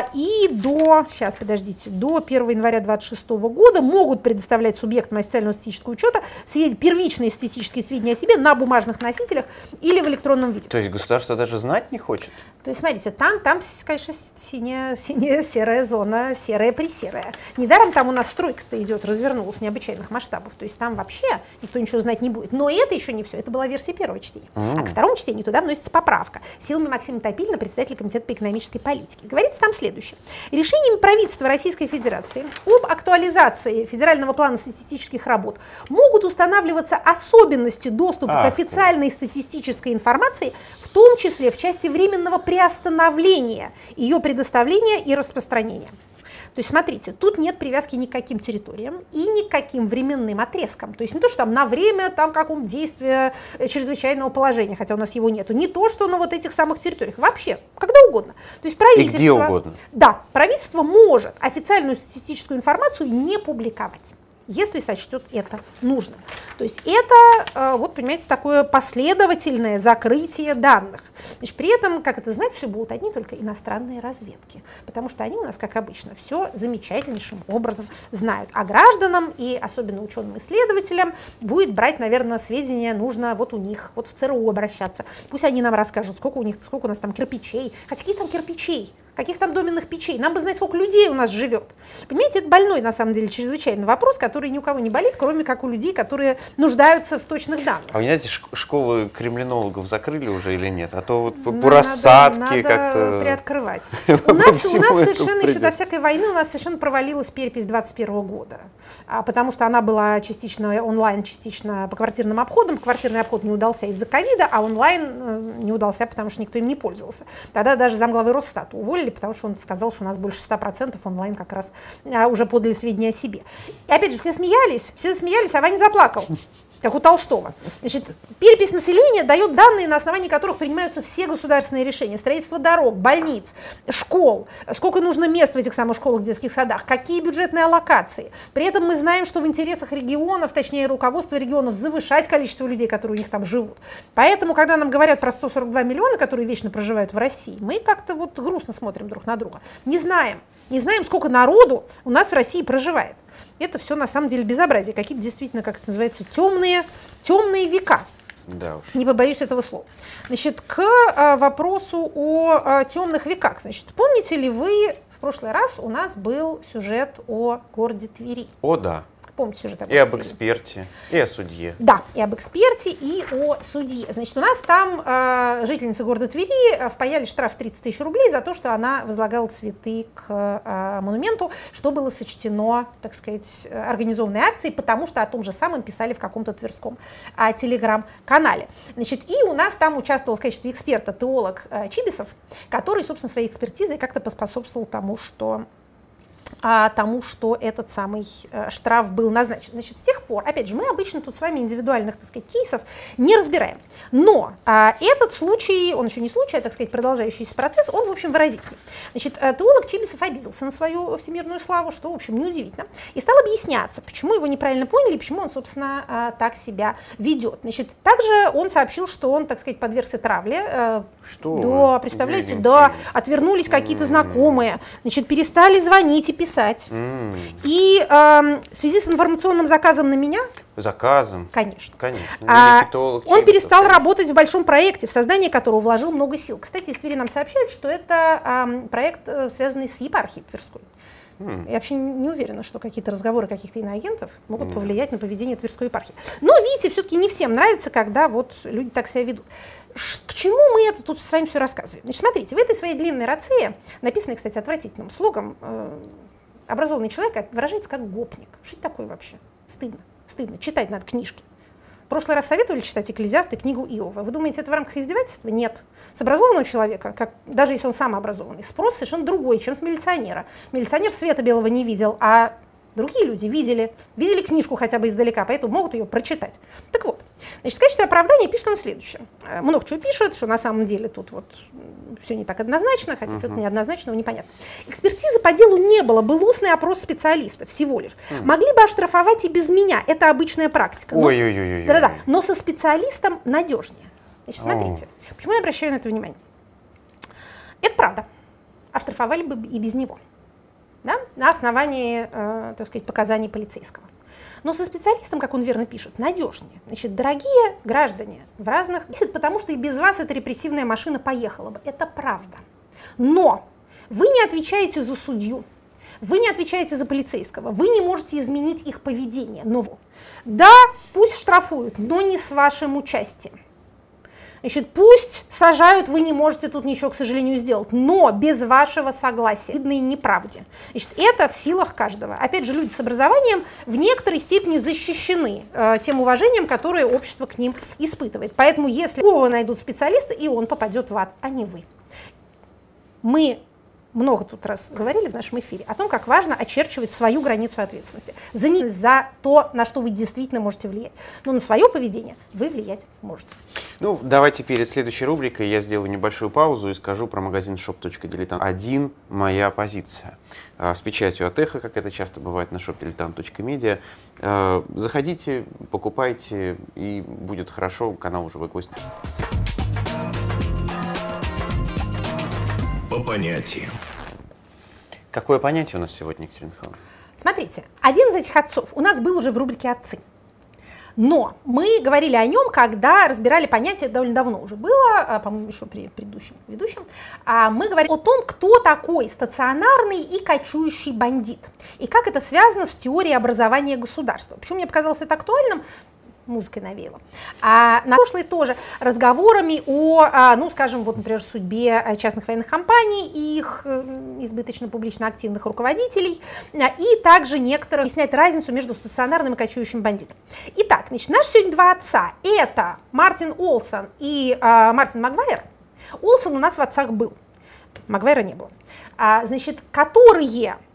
и до, сейчас, подождите, до первого января двадцать шестого года могут предоставлять субъектам официального статистического учета свед... первичные статистические сведения о себе на бумажных носителях или в электронном виде. То есть государство даже знать не хочет? То есть, смотрите, там, там конечно, синяя, синяя серая зона, серая-пресерая. Недаром там у нас стройка-то идет, развернулась необычайных масштабов. То есть там вообще никто ничего знать не будет. Но это еще не все. Это была версия первого чтения. Mm. А ко второму чтению туда вносится поправка. Силами Максима Топилина, председателя Комитета по экономической политике. Говорится там следующее. Решениями правительства Российской Федерации об актуализации федерального плана статистических работ могут устанавливаться особенности доступа а, к официальной статистической информации, в том числе в части временного приостановления ее предоставления и распространения. То есть, смотрите, тут нет привязки ни к каким территориям и ни к каким временным отрезкам. То есть не то, что там на время там каком действия чрезвычайного положения, хотя у нас его нету, не то, что на вот этих самых территориях, вообще, когда угодно. То есть правительство, и где угодно. Да, правительство может официальную статистическую информацию не публиковать, если сочтет это нужным. То есть это, вот понимаете, такое последовательное закрытие данных. Значит, при этом, как это знать, все будут одни только иностранные разведки, потому что они у нас, как обычно, все замечательнейшим образом знают. А гражданам и особенно ученым-исследователям будет брать, наверное, сведения нужно вот у них, вот в ЦРУ обращаться. Пусть они нам расскажут, сколько у них, сколько у нас там кирпичей, хотя какие там кирпичей, каких там доменных печей. Нам бы знать, сколько людей у нас живет. Понимаете, это больной, на самом деле, чрезвычайный вопрос, который ни у кого не болит, кроме как у людей, которые нуждаются в точных данных. А вы знаете, школы криминологов закрыли уже или нет? А то вот по, по рассадке как-то... приоткрывать. У нас, у нас совершенно еще до всякой войны у нас совершенно провалилась перепись двадцать первого года, а, потому что она была частично онлайн, частично по квартирным обходам. Квартирный обход не удался из-за ковида, а онлайн э, не удался, потому что никто им не пользовался. Тогда даже замглавы Росстата уволили, потому что он сказал, что у нас больше ста процентов онлайн как раз а, уже подали сведения о себе. И опять же, все смеялись, все смеялись, а Ваня заплакал. как у Толстого. Значит, перепись населения дает данные, на основании которых принимаются все государственные решения. Строительство дорог, больниц, школ, сколько нужно мест в этих самых школах, детских садах, какие бюджетные аллокации. При этом мы знаем, что в интересах регионов, точнее руководства регионов, завышать количество людей, которые у них там живут. Поэтому, когда нам говорят про сто сорок два миллиона, которые вечно проживают в России, мы как-то вот грустно смотрим друг на друга. Не знаем, не знаем, сколько народу у нас в России проживает. Это все на самом деле безобразие, какие-то действительно, как это называется, темные, темные века. Да уж. Не побоюсь этого слова. Значит, к а, вопросу о а, темных веках. Значит, помните ли вы, в прошлый раз у нас был сюжет о городе Твери? О, да. Помните сюжет об И об Твери? эксперте, и о судье. Да, и об эксперте, и о судье. Значит, у нас там э, жительница города Твери впаяли штраф тридцать тысяч рублей за то, что она возлагала цветы к э, монументу, что было сочтено, так сказать, организованной акцией, потому что о том же самом писали в каком-то тверском э, телеграм-канале. Значит, и у нас там участвовал в качестве эксперта теолог э, Чибисов, который, собственно, своей экспертизой как-то поспособствовал тому, что... А, тому, что этот самый э, штраф был назначен. Значит, с тех пор, опять же, мы обычно тут с вами индивидуальных, так сказать, кейсов не разбираем. Но а, этот случай, он еще не случай, а, так сказать, продолжающийся процесс, он, в общем, выразительный. Значит, теолог Чибисов обиделся на свою всемирную славу, что, в общем, неудивительно, и стал объясняться, почему его неправильно поняли и почему он, собственно, а, так себя ведет. Значит, также он сообщил, что он, так сказать, подвергся травле. Э, что? Да, представляете, да, отвернулись какие-то знакомые, значит, перестали звонить и писать. Mm. И э, в связи с информационным заказом на меня... Заказом? Конечно. Конечно. А, он Чибисов, перестал конечно. работать в большом проекте, в создание которого вложил много сил. Кстати, из Твери нам сообщают, что это э, проект, связанный с епархией Тверской. Mm. Я вообще не уверена, что какие-то разговоры каких-то иноагентов могут mm. повлиять на поведение Тверской епархии. Но, видите, все-таки не всем нравится, когда вот люди так себя ведут. К чему мы это тут с вами все рассказываем? Значит, смотрите, в этой своей длинной рацее, написанной, кстати, отвратительным слогом, э, образованный человек выражается как гопник. Что это такое вообще? Стыдно. Стыдно. Читать надо книжки. В прошлый раз советовали читать Экклезиаст и книгу Иова. Вы думаете, это в рамках издевательства? Нет. С образованного человека, как, даже если он сам образованный, спрос совершенно другой, чем с милиционера. Милиционер света белого не видел, а другие люди видели, видели книжку хотя бы издалека, поэтому могут ее прочитать. Так вот, значит, в качестве оправдания пишет он следующее. Много чего пишет, что на самом деле тут вот все не так однозначно, хотя uh-huh. что-то неоднозначного непонятно. Экспертизы по делу не было, был устный опрос специалистов всего лишь. Uh-huh. Могли бы оштрафовать и без меня, это обычная практика. Но, Ой-ой-ой-ой. Да-да-да, но со специалистом надежнее. Значит, смотрите, oh. почему я обращаю на это внимание? Это правда, оштрафовали бы и без него. Да, на основании, э, так сказать, показаний полицейского. Но со специалистом, как он верно пишет, надежнее. Значит, дорогие граждане в разных... Потому что и без вас эта репрессивная машина поехала бы. Это правда. Но вы не отвечаете за судью, вы не отвечаете за полицейского, вы не можете изменить их поведение. Но да, пусть штрафуют, но не с вашим участием. Значит, пусть сажают, вы не можете тут ничего, к сожалению, сделать, но без вашего согласия, видной неправде. Значит, это в силах каждого. Опять же, люди с образованием в некоторой степени защищены э, тем уважением, которое общество к ним испытывает. Поэтому, если его найдут специалисты, и он попадет в ад, а не вы. Мы много тут раз говорили в нашем эфире о том, как важно очерчивать свою границу ответственности. За, не, за то, на что вы действительно можете влиять. Но на свое поведение вы влиять можете. Ну, давайте перед следующей рубрикой я сделаю небольшую паузу и скажу про магазин шоп точка дилетант. Один моя позиция. С печатью от Эхо, как это часто бывает на шоп дилетант точка медиа. Заходите, покупайте, и будет хорошо. Канал уже выгостит. По понятиям. Какое понятие у нас сегодня, Екатерина Михайловна? Смотрите, один из этих отцов у нас был уже в рубрике «Отцы». Но мы говорили о нем, когда разбирали понятие, довольно давно уже было, по-моему, еще при предыдущем ведущем. Мы говорили о том, кто такой стационарный и кочующий бандит. И как это связано с теорией образования государства. Почему мне показалось это актуальным? Музыкой навеяло. А на прошлой тоже разговорами о, а, ну, скажем, вот, например, судьбе частных военных компаний и их избыточно публично активных руководителей, и также некоторых объяснять разницу между стационарным и кочующим бандитом. Итак, значит, наши сегодня два отца – это Мартин Олсон и а, Мартин Магуайр. Олсон у нас в отцах был, Магуайра не было. А, значит, которые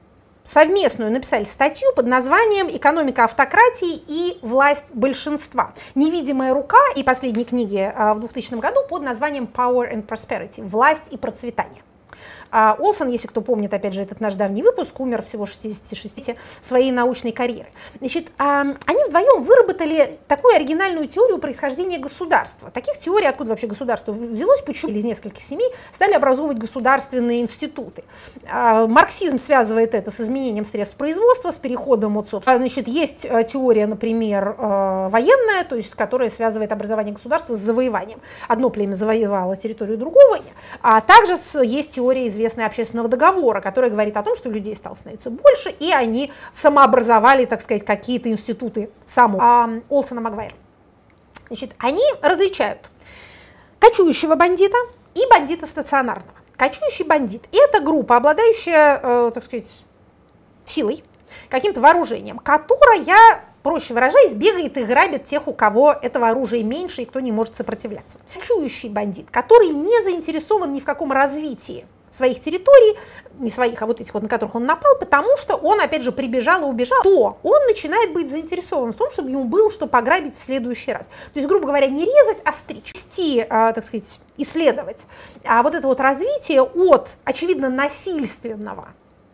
совместную написали статью под названием «Экономика автократии и власть большинства. Невидимая рука» и последней книги в двухтысячном году под названием «Power and Prosperity. Власть и процветание». Олсон, если кто помнит, опять же, этот наш давний выпуск, умер всего шестидесяти шести своей научной карьеры. Значит, они вдвоем выработали такую оригинальную теорию происхождения государства. Таких теорий, откуда вообще государство взялось, почему из нескольких семей стали образовывать государственные институты. Марксизм связывает это с изменением средств производства, с переходом от собственности. Значит, есть теория, например, военная, то есть, которая связывает образование государства с завоеванием. Одно племя завоевало территорию другого, а также есть теория известная общественного договора, которая говорит о том, что людей стало становиться больше, и они самообразовали, так сказать, какие-то институты самого а, Олсона Магуайра. Значит, они различают кочующего бандита и бандита стационарного. Кочующий бандит – это группа, обладающая, э, так сказать, силой, каким-то вооружением, которая, проще выражаясь, бегает и грабит тех, у кого этого оружия меньше и кто не может сопротивляться. Кочующий бандит, который не заинтересован ни в каком развитии своих территорий, не своих, а вот этих вот, на которых он напал, потому что он, опять же, прибежал и убежал, то он начинает быть заинтересован в том, чтобы ему было что пограбить в следующий раз. То есть, грубо говоря, не резать, а стричь, вести, так сказать, исследовать. А вот это вот развитие от, очевидно, насильственного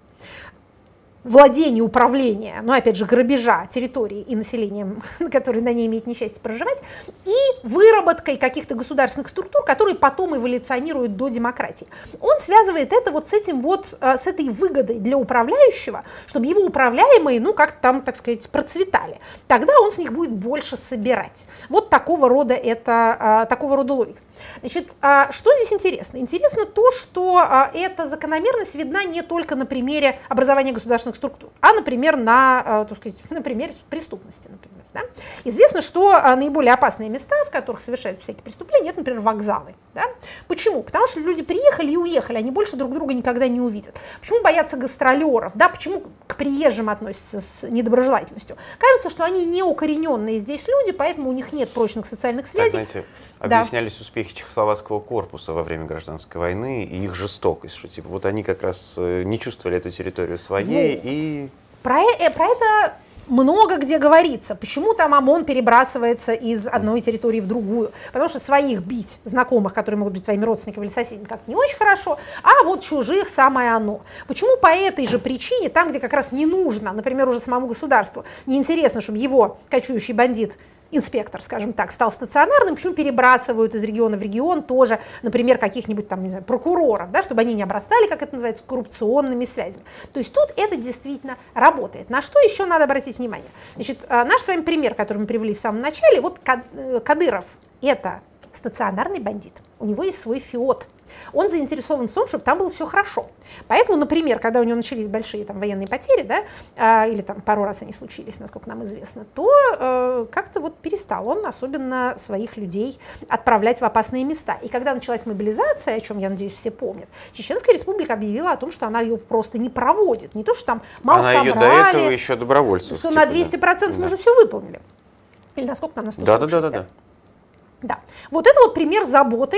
владения, управления, ну, опять же, грабежа территории и населением, которое на ней имеет несчастье проживать, и выработкой каких-то государственных структур, которые потом эволюционируют до демократии. Он связывает это вот с этим вот, с этой выгодой для управляющего, чтобы его управляемые, ну, как-то там, так сказать, процветали. Тогда он с них будет больше собирать. Вот такого рода это, такого рода логика. Значит, что здесь интересно? Интересно то, что эта закономерность видна не только на примере образования государственных структур, а, например, на, так сказать, на примере преступности. Например, да? Известно, что наиболее опасные места, в которых совершают всякие преступления, это, например, вокзалы. Да? Почему? Потому что люди приехали и уехали, они больше друг друга никогда не увидят. Почему боятся гастролеров? Да? Почему к приезжим относятся с недоброжелательностью? Кажется, что они не укорененные здесь люди, поэтому у них нет прочных социальных связей. Так, знаете, объяснялись да. успехи Чехословацкого корпуса во время гражданской войны и их жестокость, что типа вот они как раз не чувствовали эту территорию своей вот. и... Про, про это много где говорится. Почему там ОМОН перебрасывается из одной территории в другую? Потому что своих бить, знакомых, которые могут быть твоими родственниками или соседями, как не очень хорошо, а вот чужих самое оно. Почему по этой же причине, там, где как раз не нужно, например, уже самому государству, неинтересно, чтобы его кочующий бандит, инспектор, скажем так, стал стационарным, почему перебрасывают из региона в регион тоже, например, каких-нибудь там, не знаю, прокуроров, да, чтобы они не обрастали, как это называется, коррупционными связями. То есть тут это действительно работает. На что еще надо обратить внимание? Значит, наш с вами пример, который мы привели в самом начале, вот Кадыров – это стационарный бандит, у него есть свой феод. Он заинтересован в том, чтобы там было все хорошо. Поэтому, например, когда у него начались большие там, военные потери, да, э, или там пару раз они случились, насколько нам известно, то э, как-то вот перестал он особенно своих людей отправлять в опасные места. И когда началась мобилизация, о чем, я надеюсь, все помнят, Чеченская республика объявила о том, что она ее просто не проводит. Не то, что там мало она собрали, ее до этого еще добровольцев. Что типа, на двести процентов да. мы уже все выполнили. Или насколько там на сто сорок шесть? Да, да, да, да. Да. Вот это вот пример заботы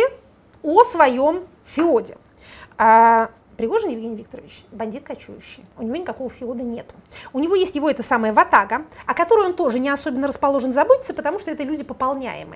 о своем феоде. А Пригожин Евгений Викторович, бандит кочующий, у него никакого феода нету. У него есть его эта самая ватага, о которой он тоже не особенно расположен заботиться, потому что это люди пополняемые.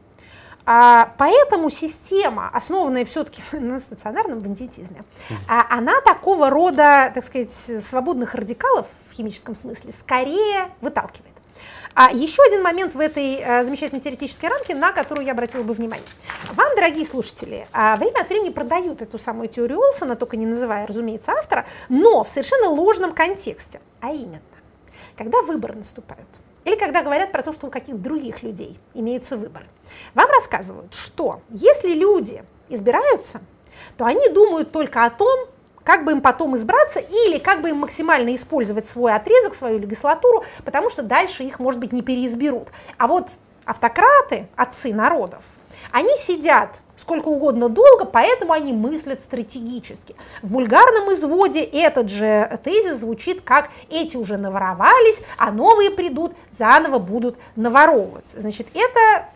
А, поэтому система, основанная все-таки на стационарном бандитизме, а, она такого рода, так сказать, свободных радикалов в химическом смысле скорее выталкивает. А еще один момент в этой а, замечательной теоретической рамке, на которую я обратила бы внимание. Вам, дорогие слушатели, а, время от времени продают эту самую теорию Олсона, только не называя, разумеется, автора, но в совершенно ложном контексте. А именно, когда выборы наступают, или когда говорят про то, что у каких-то других людей имеются выборы, вам рассказывают, что если люди избираются, то они думают только о том, как бы им потом избраться или как бы им максимально использовать свой отрезок, свою легислатуру, потому что дальше их, может быть, не переизберут. А вот автократы, отцы народов, они сидят сколько угодно долго, поэтому они мыслят стратегически. В вульгарном изводе этот же тезис звучит как «эти уже наворовались, а новые придут, заново будут наворовываться». Значит, это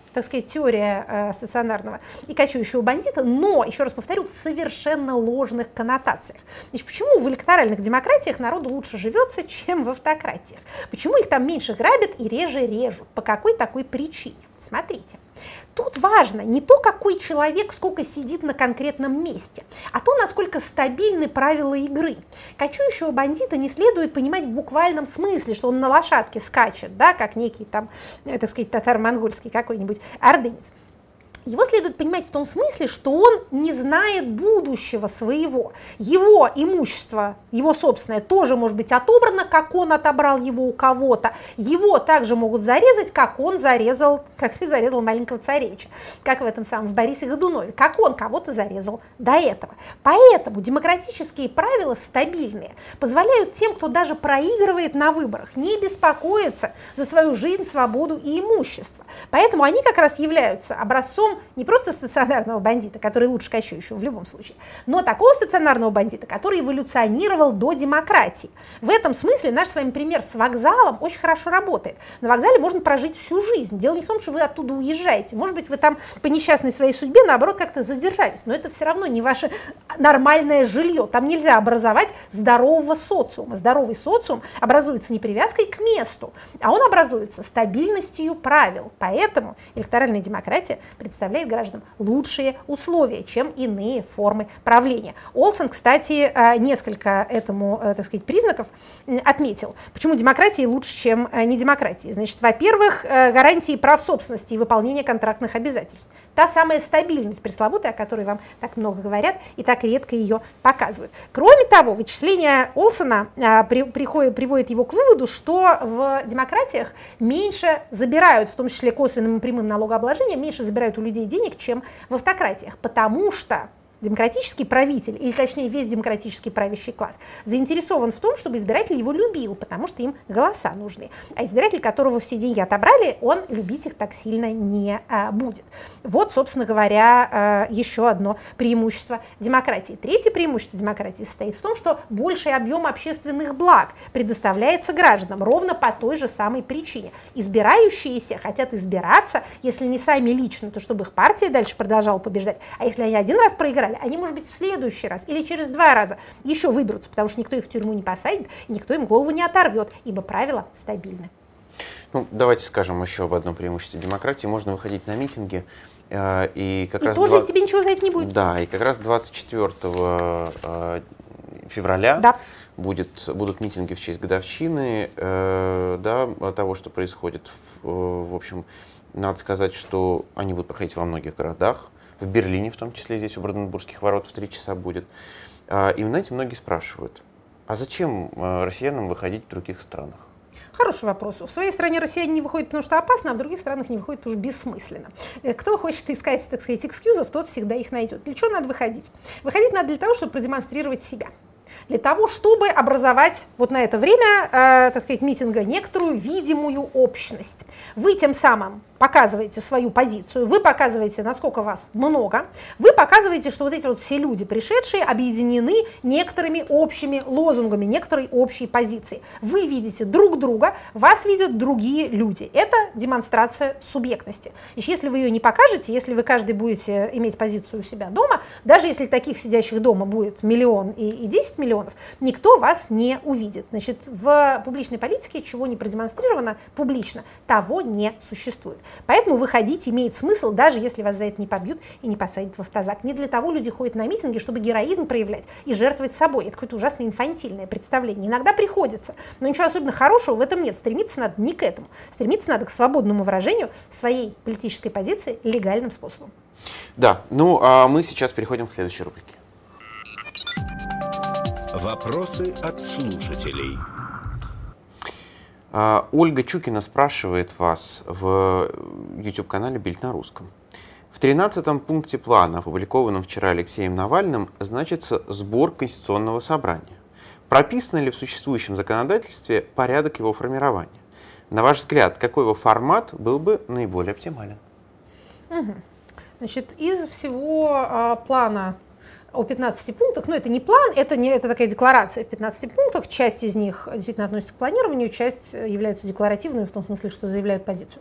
так сказать, теория э, стационарного и кочующего бандита, но, еще раз повторю, в совершенно ложных коннотациях. Значит, почему в электоральных демократиях народу лучше живется, чем в автократиях? Почему их там меньше грабят и реже режут? По какой такой причине? Смотрите. Тут важно не то, какой человек сколько сидит на конкретном месте, а то, насколько стабильны правила игры. Кочующего бандита не следует понимать в буквальном смысле, что он на лошадке скачет, да, как некий там, так сказать, татаро-монгольский какой-нибудь ордынец. Его следует понимать в том смысле, что он не знает будущего своего. Его имущество, его собственное, тоже может быть отобрано, как он отобрал его у кого-то. Его также могут зарезать, как он зарезал, как ты зарезал маленького царевича, как в этом самом в Борисе Годунове, как он кого-то зарезал до этого. Поэтому демократические правила стабильные, позволяют тем, кто даже проигрывает на выборах, не беспокоиться за свою жизнь, свободу и имущество. Поэтому они как раз являются образцом не просто стационарного бандита, который лучше кочующего в любом случае, но такого стационарного бандита, который эволюционировал до демократии. В этом смысле наш с вами пример с вокзалом очень хорошо работает. На вокзале можно прожить всю жизнь. Дело не в том, что вы оттуда уезжаете. Может быть, вы там по несчастной своей судьбе, наоборот, как-то задержались, но это все равно не ваше нормальное жилье. Там нельзя образовать здорового социума. Здоровый социум образуется не привязкой к месту, а он образуется стабильностью правил. Поэтому электоральная демократия представляет гражданам лучшие условия, чем иные формы правления. Олсен, кстати, несколько этому, так сказать, признаков отметил. Почему демократии лучше, чем не демократии? Значит, во-первых, гарантии прав собственности и выполнения контрактных обязательств. Та самая стабильность пресловутая, о которой вам так много говорят и так редко ее показывают. Кроме того, вычисления Олсена а, при, приходит, приводит его к выводу, что в демократиях меньше забирают, в том числе косвенным и прямым налогообложением, меньше забирают у людей денег, чем в автократиях, потому что демократический правитель, или точнее весь демократический правящий класс, заинтересован в том, чтобы избиратель его любил, потому что им голоса нужны. А избиратель, которого все деньги отобрали, он любить их так сильно не а, будет. Вот, собственно говоря, а, еще одно преимущество демократии. Третье преимущество демократии состоит в том, что больший объем общественных благ предоставляется гражданам ровно по той же самой причине. Избирающиеся хотят избираться, если не сами лично, то чтобы их партия дальше продолжала побеждать, а если они один раз проиграли, они, может быть, в следующий раз или через два раза еще выберутся, потому что никто их в тюрьму не посадит, и никто им голову не оторвет, ибо правила стабильны. Ну, давайте скажем еще об одном преимуществе демократии. Можно выходить на митинги, э, и как и раз... тоже два... тебе ничего за это не будет. Да, и как раз двадцать четвёртого февраля да. будет, будут митинги в честь годовщины э, да, того, что происходит. В, в общем, надо сказать, что они будут проходить во многих городах. В Берлине, в том числе, здесь у Бранденбургских ворот в три часа будет. И, знаете, многие спрашивают, а зачем россиянам выходить в других странах? Хороший вопрос. В своей стране россияне не выходят, потому что опасно, а в других странах не выходят, потому что бессмысленно. Кто хочет искать, так сказать, экскьюзов, тот всегда их найдет. Для чего надо выходить? Выходить надо для того, чтобы продемонстрировать себя. Для того, чтобы образовать вот на это время, э, так сказать, митинга некоторую видимую общность. Вы тем самым показываете свою позицию, вы показываете, насколько вас много, вы показываете, что вот эти вот все люди, пришедшие, объединены некоторыми общими лозунгами, некоторой общей позицией. Вы видите друг друга, вас видят другие люди. Это демонстрация субъектности. И если вы ее не покажете, если вы каждый будете иметь позицию у себя дома, даже если таких сидящих дома будет миллион и, и десять миллионов, никто вас не увидит. Значит, в публичной политике, чего не продемонстрировано публично, того не существует. Поэтому выходить имеет смысл, даже если вас за это не побьют и не посадят в автозак. Не для того люди ходят на митинги, чтобы героизм проявлять и жертвовать собой. Это какое-то ужасно инфантильное представление. Иногда приходится, но ничего особенно хорошего в этом нет. Стремиться надо не к этому. Стремиться надо к свободному выражению своей политической позиции легальным способом. Да, ну а мы сейчас переходим к следующей рубрике. Вопросы от слушателей. Ольга Чукина спрашивает вас в YouTube-канале «Бильд на русском». В тринадцатом пункте плана, опубликованном вчера Алексеем Навальным, значится сбор Конституционного собрания. Прописан ли в существующем законодательстве порядок его формирования? На ваш взгляд, какой его формат был бы наиболее оптимален? Угу. Значит, из всего а, плана о пятнадцати пунктах, но это не план, это, не, это такая декларация в пятнадцати пунктах, часть из них действительно относится к планированию, часть является декларативной, в том смысле, что заявляют позицию.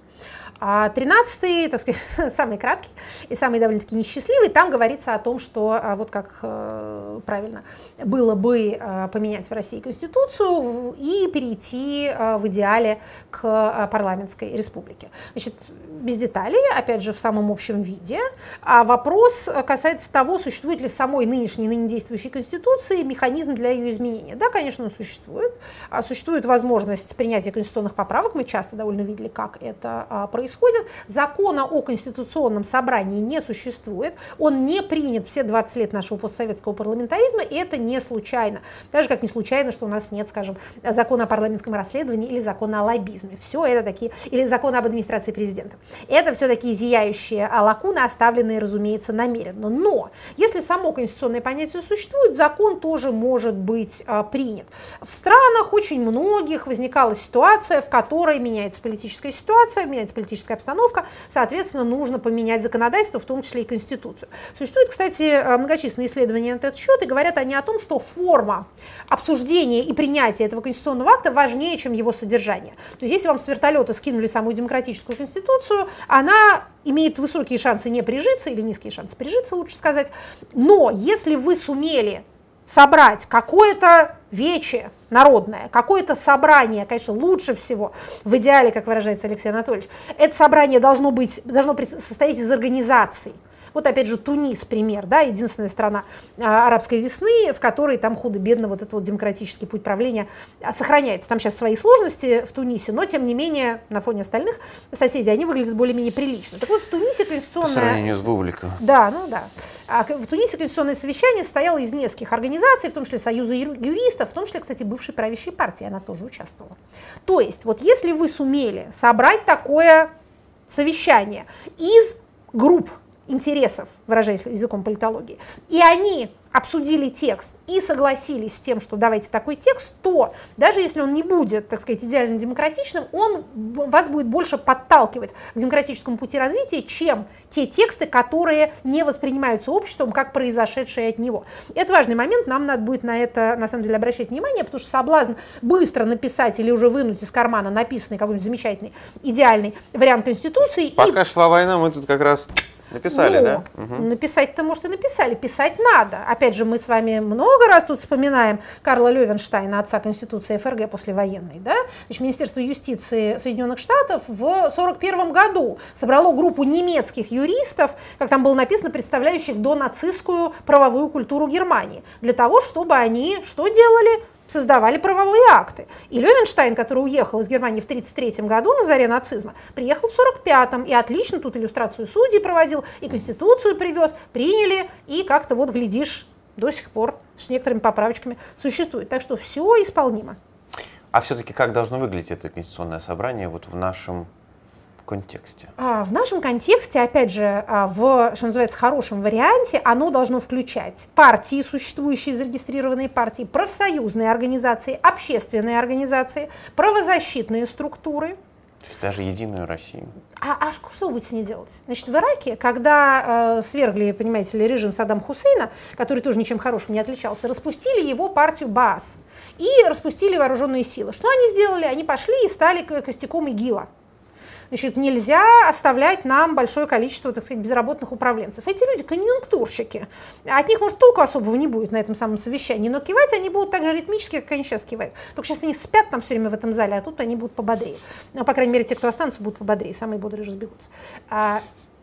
А тринадцатый, так сказать, самый краткий и самый довольно-таки несчастливый, там говорится о том, что, вот как э, правильно, было бы э, поменять в России Конституцию и перейти э, в идеале к э, парламентской республике. Значит, без деталей, опять же, в самом общем виде. А вопрос касается того, существует ли в самой нынешней, ныне действующей Конституции механизм для ее изменения. Да, конечно, он существует. Существует возможность принятия конституционных поправок. Мы часто довольно видели, как это происходит. Закона о конституционном собрании не существует. Он не принят все двадцать лет нашего постсоветского парламентаризма, и это не случайно. Так же, как не случайно, что у нас нет, скажем, закона о парламентском расследовании или закона о лоббизме. Все это такие, или закона об администрации президента. Это все такие зияющие лакуны, оставленные, разумеется, намеренно. Но если само конституционное понятие существует, закон тоже может быть а, принят. В странах очень многих возникала ситуация, в которой меняется политическая ситуация, меняется политическая обстановка, соответственно, нужно поменять законодательство, в том числе и Конституцию. Существуют, кстати, многочисленные исследования на этот счет, и говорят они о том, что форма обсуждения и принятия этого конституционного акта важнее, чем его содержание. То есть если вам с вертолета скинули самую демократическую Конституцию, она имеет высокие шансы не прижиться, или низкие шансы прижиться, лучше сказать. Но если вы сумели собрать какое-то вече народное, какое-то собрание, конечно, лучше всего, в идеале, как выражается Алексей Анатольевич, это собрание должно быть, должно состоять из организаций. Вот опять же Тунис пример, да, единственная страна а, арабской весны, в которой там худо-бедно вот этот вот демократический путь правления а, сохраняется. Там сейчас свои сложности в Тунисе, но тем не менее на фоне остальных соседей они выглядят более-менее прилично. Так вот в Тунисе конституционное... По сравнению с бубликом. Да, ну да. А в Тунисе конституционное совещание состояло из нескольких организаций, в том числе Союза юристов, в том числе, кстати, бывшей правящей партии, она тоже участвовала. То есть вот если вы сумели собрать такое совещание из групп интересов, выражаясь языком политологии, и они обсудили текст и согласились с тем, что давайте такой текст, то даже если он не будет, так сказать, идеально демократичным, он вас будет больше подталкивать к демократическому пути развития, чем те тексты, которые не воспринимаются обществом как произошедшие от него. Это важный момент, нам надо будет на это, на самом деле, обращать внимание, потому что соблазн быстро написать или уже вынуть из кармана написанный какой-нибудь замечательный, идеальный вариант Конституции. Пока и... шла война, мы тут как раз... Написали, ну, да? Угу. Написать-то, может, и написали, писать надо. Опять же, мы с вами много раз тут вспоминаем Карла Левенштейна, отца Конституции ФРГ послевоенной. Да? Значит, Министерство юстиции Соединенных Штатов в сорок первом году собрало группу немецких юристов, как там было написано, представляющих донацистскую правовую культуру Германии, для того, чтобы они что делали? Создавали правовые акты. И Левенштейн, который уехал из Германии в тридцать третьем году на заре нацизма, приехал в сорок пятом и отлично тут иллюстрацию судей проводил, и Конституцию привез, приняли, и как-то вот, глядишь, до сих пор с некоторыми поправочками существует. Так что все исполнимо. А все-таки как должно выглядеть это конституционное собрание вот в нашем контексте? А, в нашем контексте, опять же, в, что называется, хорошем варианте, оно должно включать партии, существующие зарегистрированные партии, профсоюзные организации, общественные организации, правозащитные структуры. Даже Единую Россию. А, а что вы будете с ней делать? Значит, в Ираке, когда э, свергли, понимаете ли, режим Саддама Хусейна, который тоже ничем хорошим не отличался, распустили его партию Баас и распустили вооруженные силы. Что они сделали? Они пошли и стали костяком ИГИЛа. Значит, нельзя оставлять нам большое количество, так сказать, безработных управленцев. Эти люди конъюнктурщики. От них, может, толку особого не будет на этом самом совещании, но кивать они будут так же ритмически, как они сейчас кивают. Только сейчас они спят там все время в этом зале, а тут они будут пободрее. Ну, по крайней мере, те, кто останутся, будут пободрее, самые бодрые разбегутся. А,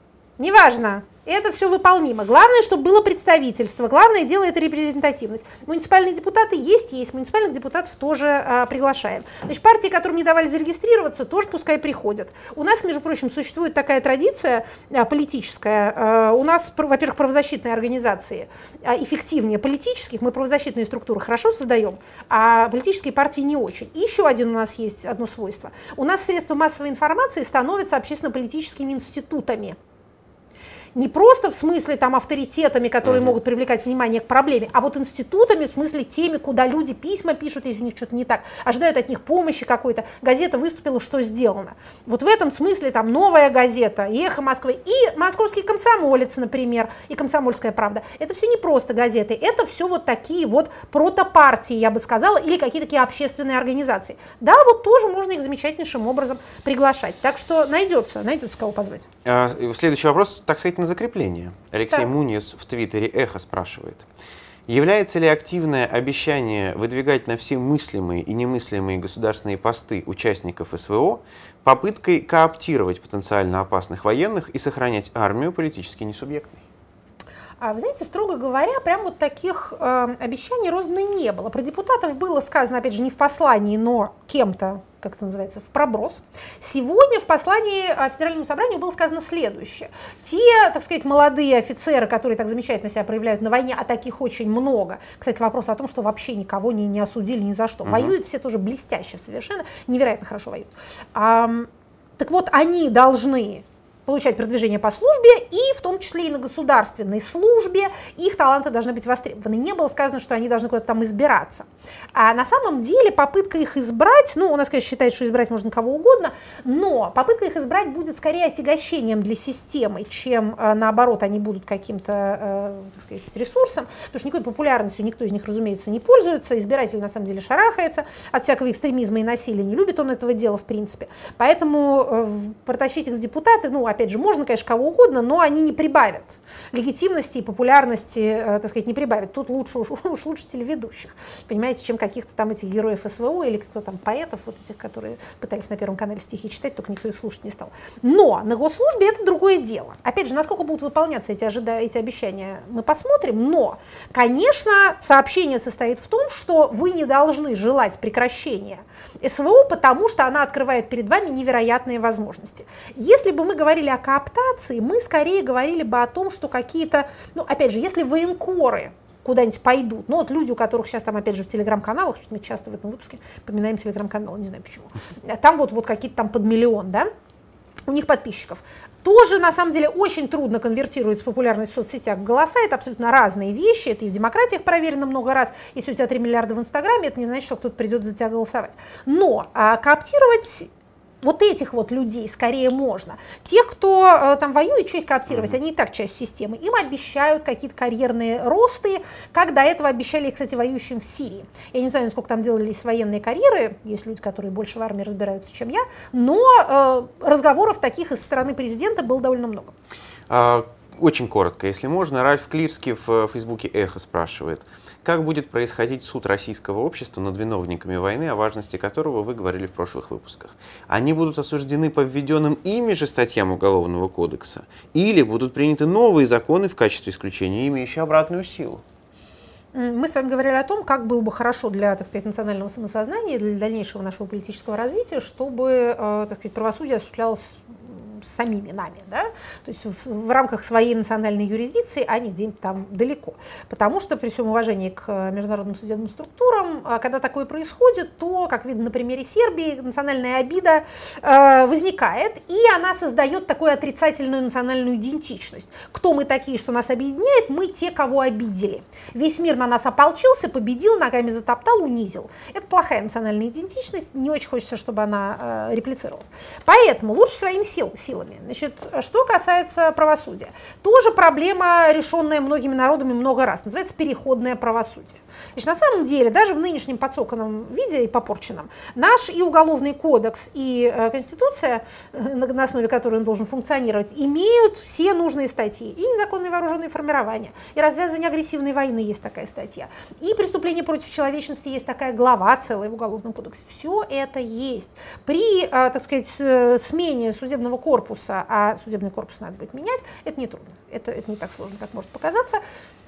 неважно. Это все выполнимо. Главное, чтобы было представительство. Главное дело — это репрезентативность. Муниципальные депутаты есть, есть. Муниципальных депутатов тоже а, приглашаем. Значит, партии, которым не давали зарегистрироваться, тоже пускай приходят. У нас, между прочим, существует такая традиция а, политическая. А, у нас, во-первых, правозащитные организации а, эффективнее политических. Мы правозащитные структуры хорошо создаем, а политические партии не очень. И еще один у нас есть одно свойство. У нас средства массовой информации становятся общественно-политическими институтами. Не просто в смысле там авторитетами, которые uh-huh. могут привлекать внимание к проблеме, а вот институтами, в смысле теми, куда люди письма пишут, если у них что-то не так, ожидают от них помощи какой-то. Газета выступила, что сделано. Вот в этом смысле там «Новая газета», и «Эхо Москвы», и «Московский комсомолец», например, и «Комсомольская правда». Это все не просто газеты, это все вот такие вот протопартии, я бы сказала, или какие-то такие общественные организации. Да, вот тоже можно их замечательнейшим образом приглашать. Так что найдется, найдется кого позвать. А, следующий вопрос, так сказать, на закрепление. Алексей так. Мунис в Твиттере «Эхо» спрашивает. Является ли активное обещание выдвигать на все мыслимые и немыслимые государственные посты участников СВО попыткой кооптировать потенциально опасных военных и сохранять армию политически несубъектной? Вы знаете, строго говоря, прям вот таких э, обещаний роздано не было. Про депутатов было сказано, опять же, не в послании, но кем-то, как это называется, в проброс. Сегодня в послании Федеральному собранию было сказано следующее. Те, так сказать, молодые офицеры, которые так замечательно себя проявляют на войне, а таких очень много. Кстати, вопрос о том, что вообще никого не, не осудили ни за что. Угу. Воюют все тоже блестяще совершенно, невероятно хорошо воюют. А, так вот, они должны получать продвижение по службе, и в том числе и на государственной службе их таланты должны быть востребованы. Не было сказано, что они должны куда-то там избираться. А на самом деле попытка их избрать, ну, у нас, конечно, считают, что избрать можно кого угодно, но попытка их избрать будет скорее отягощением для системы, чем, наоборот, они будут каким-то, так сказать, ресурсом, потому что никакой популярностью никто из них, разумеется, не пользуется, избиратель, на самом деле, шарахается от всякого экстремизма и насилия, не любит он этого дела, в принципе. Поэтому протащить их в депутаты, ну, опять же, можно, конечно, кого угодно, но они не прибавят легитимности и популярности, так сказать, не прибавят. Тут лучше уж, уж лучше телеведущих, понимаете, чем каких-то там этих героев СВО или кто там поэтов, вот этих, которые пытались на Первом канале стихи читать, только никто их слушать не стал. Но на госслужбе это другое дело. Опять же, насколько будут выполняться эти, ожида... эти обещания, мы посмотрим, но, конечно, сообщение состоит в том, что вы не должны желать прекращения СВО, потому что она открывает перед вами невероятные возможности. Если бы мы говорили о кооптации, мы скорее говорили бы о том, что какие-то, ну, опять же, если военкоры куда-нибудь пойдут, ну, вот люди, у которых сейчас там, опять же, в телеграм-каналах, мы часто в этом выпуске поминаем телеграм-канал, не знаю почему, там вот, вот какие-то там под миллион, да, у них подписчиков, тоже, на самом деле, очень трудно конвертируется популярность в соцсетях в голоса, это абсолютно разные вещи, это и в демократиях проверено много раз, если у тебя три миллиарда в Инстаграме, это не значит, что кто-то придет за тебя голосовать. Но а, кооптировать вот этих вот людей скорее можно. Тех, кто э, там воюет, что их кооптировать, mm-hmm. они и так часть системы. Им обещают какие-то карьерные росты, как до этого обещали, кстати, воюющим в Сирии. Я не знаю, насколько там делались военные карьеры, есть люди, которые больше в армии разбираются, чем я, но э, разговоров таких из стороны президента было довольно много. А, очень коротко, если можно. Ральф Клирский в Фейсбуке «Эхо» спрашивает. Как будет происходить суд российского общества над виновниками войны, о важности которого вы говорили в прошлых выпусках? Они будут осуждены по введенным ими же статьям Уголовного кодекса? Или будут приняты новые законы в качестве исключения, имеющие обратную силу? Мы с вами говорили о том, как было бы хорошо для, так сказать, национального самосознания, для дальнейшего нашего политического развития, чтобы, так сказать, правосудие осуществлялось самими нами, да? То есть в, в рамках своей национальной юрисдикции, а не где-нибудь там далеко. Потому что при всем уважении к международным судебным структурам, когда такое происходит, то, как видно на примере Сербии, национальная обида э, возникает, и она создает такую отрицательную национальную идентичность. Кто мы такие, что нас объединяет? Мы те, кого обидели. Весь мир на нас ополчился, победил, ногами затоптал, унизил. Это плохая национальная идентичность, не очень хочется, чтобы она э, реплицировалась. Поэтому лучше своим сил, силами. Значит, что касается правосудия, тоже проблема, решенная многими народами много раз, называется переходное правосудие. Значит, на самом деле, даже в нынешнем подсоканном виде и попорченном, наш и Уголовный кодекс, и э, Конституция, э, на, на основе которой он должен функционировать, имеют все нужные статьи. И незаконные вооруженные формирования, и развязывание агрессивной войны есть такая статья, и преступление против человечности есть такая глава целая в Уголовном кодексе. Все это есть. При, э, так сказать, смене судебного корпуса, а судебный корпус надо будет менять, это не трудно, это, это не так сложно, как может показаться.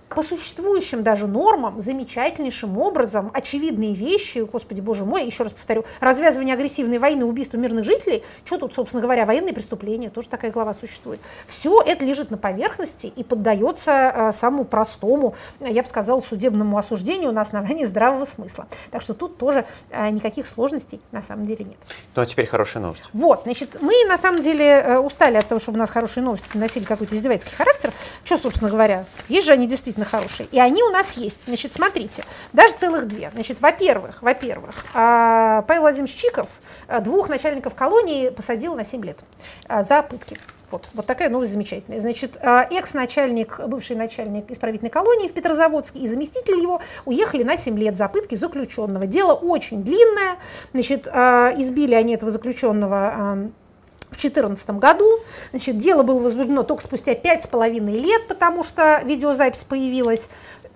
по существующим даже нормам замечательнейшим образом очевидные вещи, господи боже мой, еще раз повторю, развязывание агрессивной войны, убийство мирных жителей, что тут, собственно говоря, военные преступления, тоже такая глава существует. Все это лежит на поверхности и поддается самому простому, я бы сказала, судебному осуждению на основании здравого смысла. Так что тут тоже никаких сложностей на самом деле нет. Ну а теперь хорошая новость. Вот, значит, мы на самом деле устали от того, чтобы у нас хорошие новости носили какой-то издевательский характер. Что, собственно говоря, есть же они действительно хорошие. И они у нас есть. Значит, смотрите, даже целых две. Значит, во-первых, во-первых, Павел Владимирович Чиков двух начальников колонии посадил на семь лет за пытки. Вот, вот такая новость замечательная. Значит, экс-начальник, бывший начальник исправительной колонии в Петрозаводске и заместитель его уехали на семь лет за пытки заключенного. Дело очень длинное. Значит, избили они этого заключенного в две тысячи четырнадцатом году. Значит, дело было возбуждено только спустя пять с половиной лет, потому что видеозапись появилась.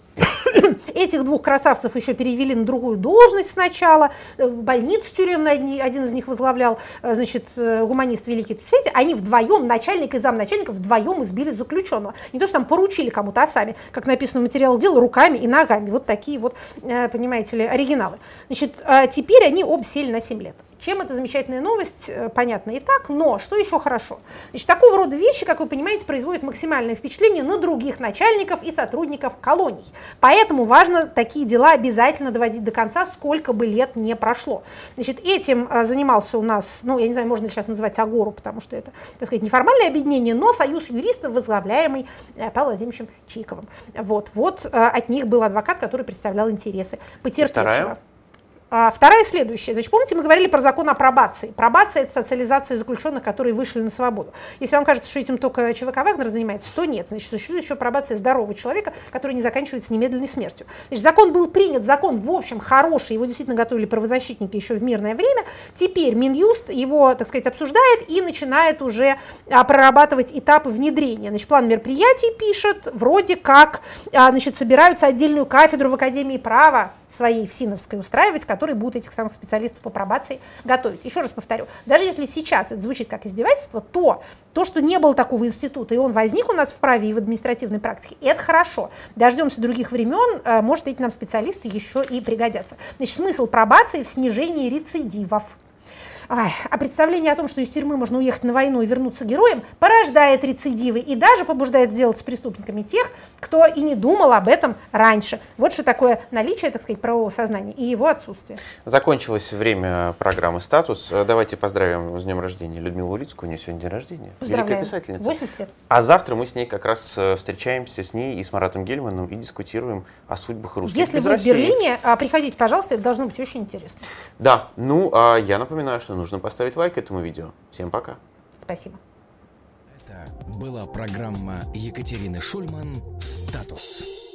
Этих двух красавцев еще перевели на другую должность сначала, больницу тюремную один из них возглавлял, значит, гуманист великий. Представляете, они вдвоем, начальник и замначальника, вдвоем избили заключенного. Не то, что там поручили кому-то, а сами, как написано в материале дела, руками и ногами. Вот такие вот, понимаете ли, оригиналы. Значит, теперь они оба сели на семь лет. Чем эта замечательная новость, понятно и так, но что еще хорошо? Значит, такого рода вещи, как вы понимаете, производят максимальное впечатление на других начальников и сотрудников колоний. Поэтому важно такие дела обязательно доводить до конца, сколько бы лет не прошло. Значит, этим занимался у нас, ну, я не знаю, можно ли сейчас называть Агору, потому что это, так сказать, неформальное объединение, но союз юристов, возглавляемый Павлом Владимировичем Чиковым. Вот, вот от них был адвокат, который представлял интересы потерпевшего. Вторая следующая. Значит, помните, мы говорили про закон о пробации. Пробация – это социализация заключенных, которые вышли на свободу. Если вам кажется, что этим только ЧВК Вагнер занимается, то нет. Значит, существует еще пробация здорового человека, который не заканчивается немедленной смертью. Значит, закон был принят, закон, в общем, хороший, его действительно готовили правозащитники еще в мирное время. Теперь Минюст его, так сказать, обсуждает и начинает уже а, прорабатывать этапы внедрения. Значит, план мероприятий пишет, вроде как, а, значит, собираются отдельную кафедру в Академии права своей в Синовской устраивать, которые будут этих самых специалистов по пробации готовить. Еще раз повторю, даже если сейчас это звучит как издевательство, то то, что не было такого института, и он возник у нас в праве и в административной практике, это хорошо. Дождемся других времен, может, эти нам специалисты еще и пригодятся. Значит, смысл пробации в снижении рецидивов. Ай, а представление о том, что из тюрьмы можно уехать на войну и вернуться героем, порождает рецидивы и даже побуждает сделать с преступниками тех, кто и не думал об этом раньше. Вот что такое наличие, так сказать, правового сознания и его отсутствие. Закончилось время программы «Статус». Давайте поздравим с днем рождения Людмилу Улицкую. У нее сегодня день рождения. Великая писательница. восемьдесят лет. А завтра мы с ней как раз встречаемся, с ней и с Маратом Гельманом, и дискутируем о судьбах русских. Если вы в Берлине, приходите, пожалуйста, это должно быть очень интересно. Да, ну, а я напоминаю, что нужно поставить лайк этому видео. Всем пока. Спасибо. Это была программа Екатерины Шульман «Статус».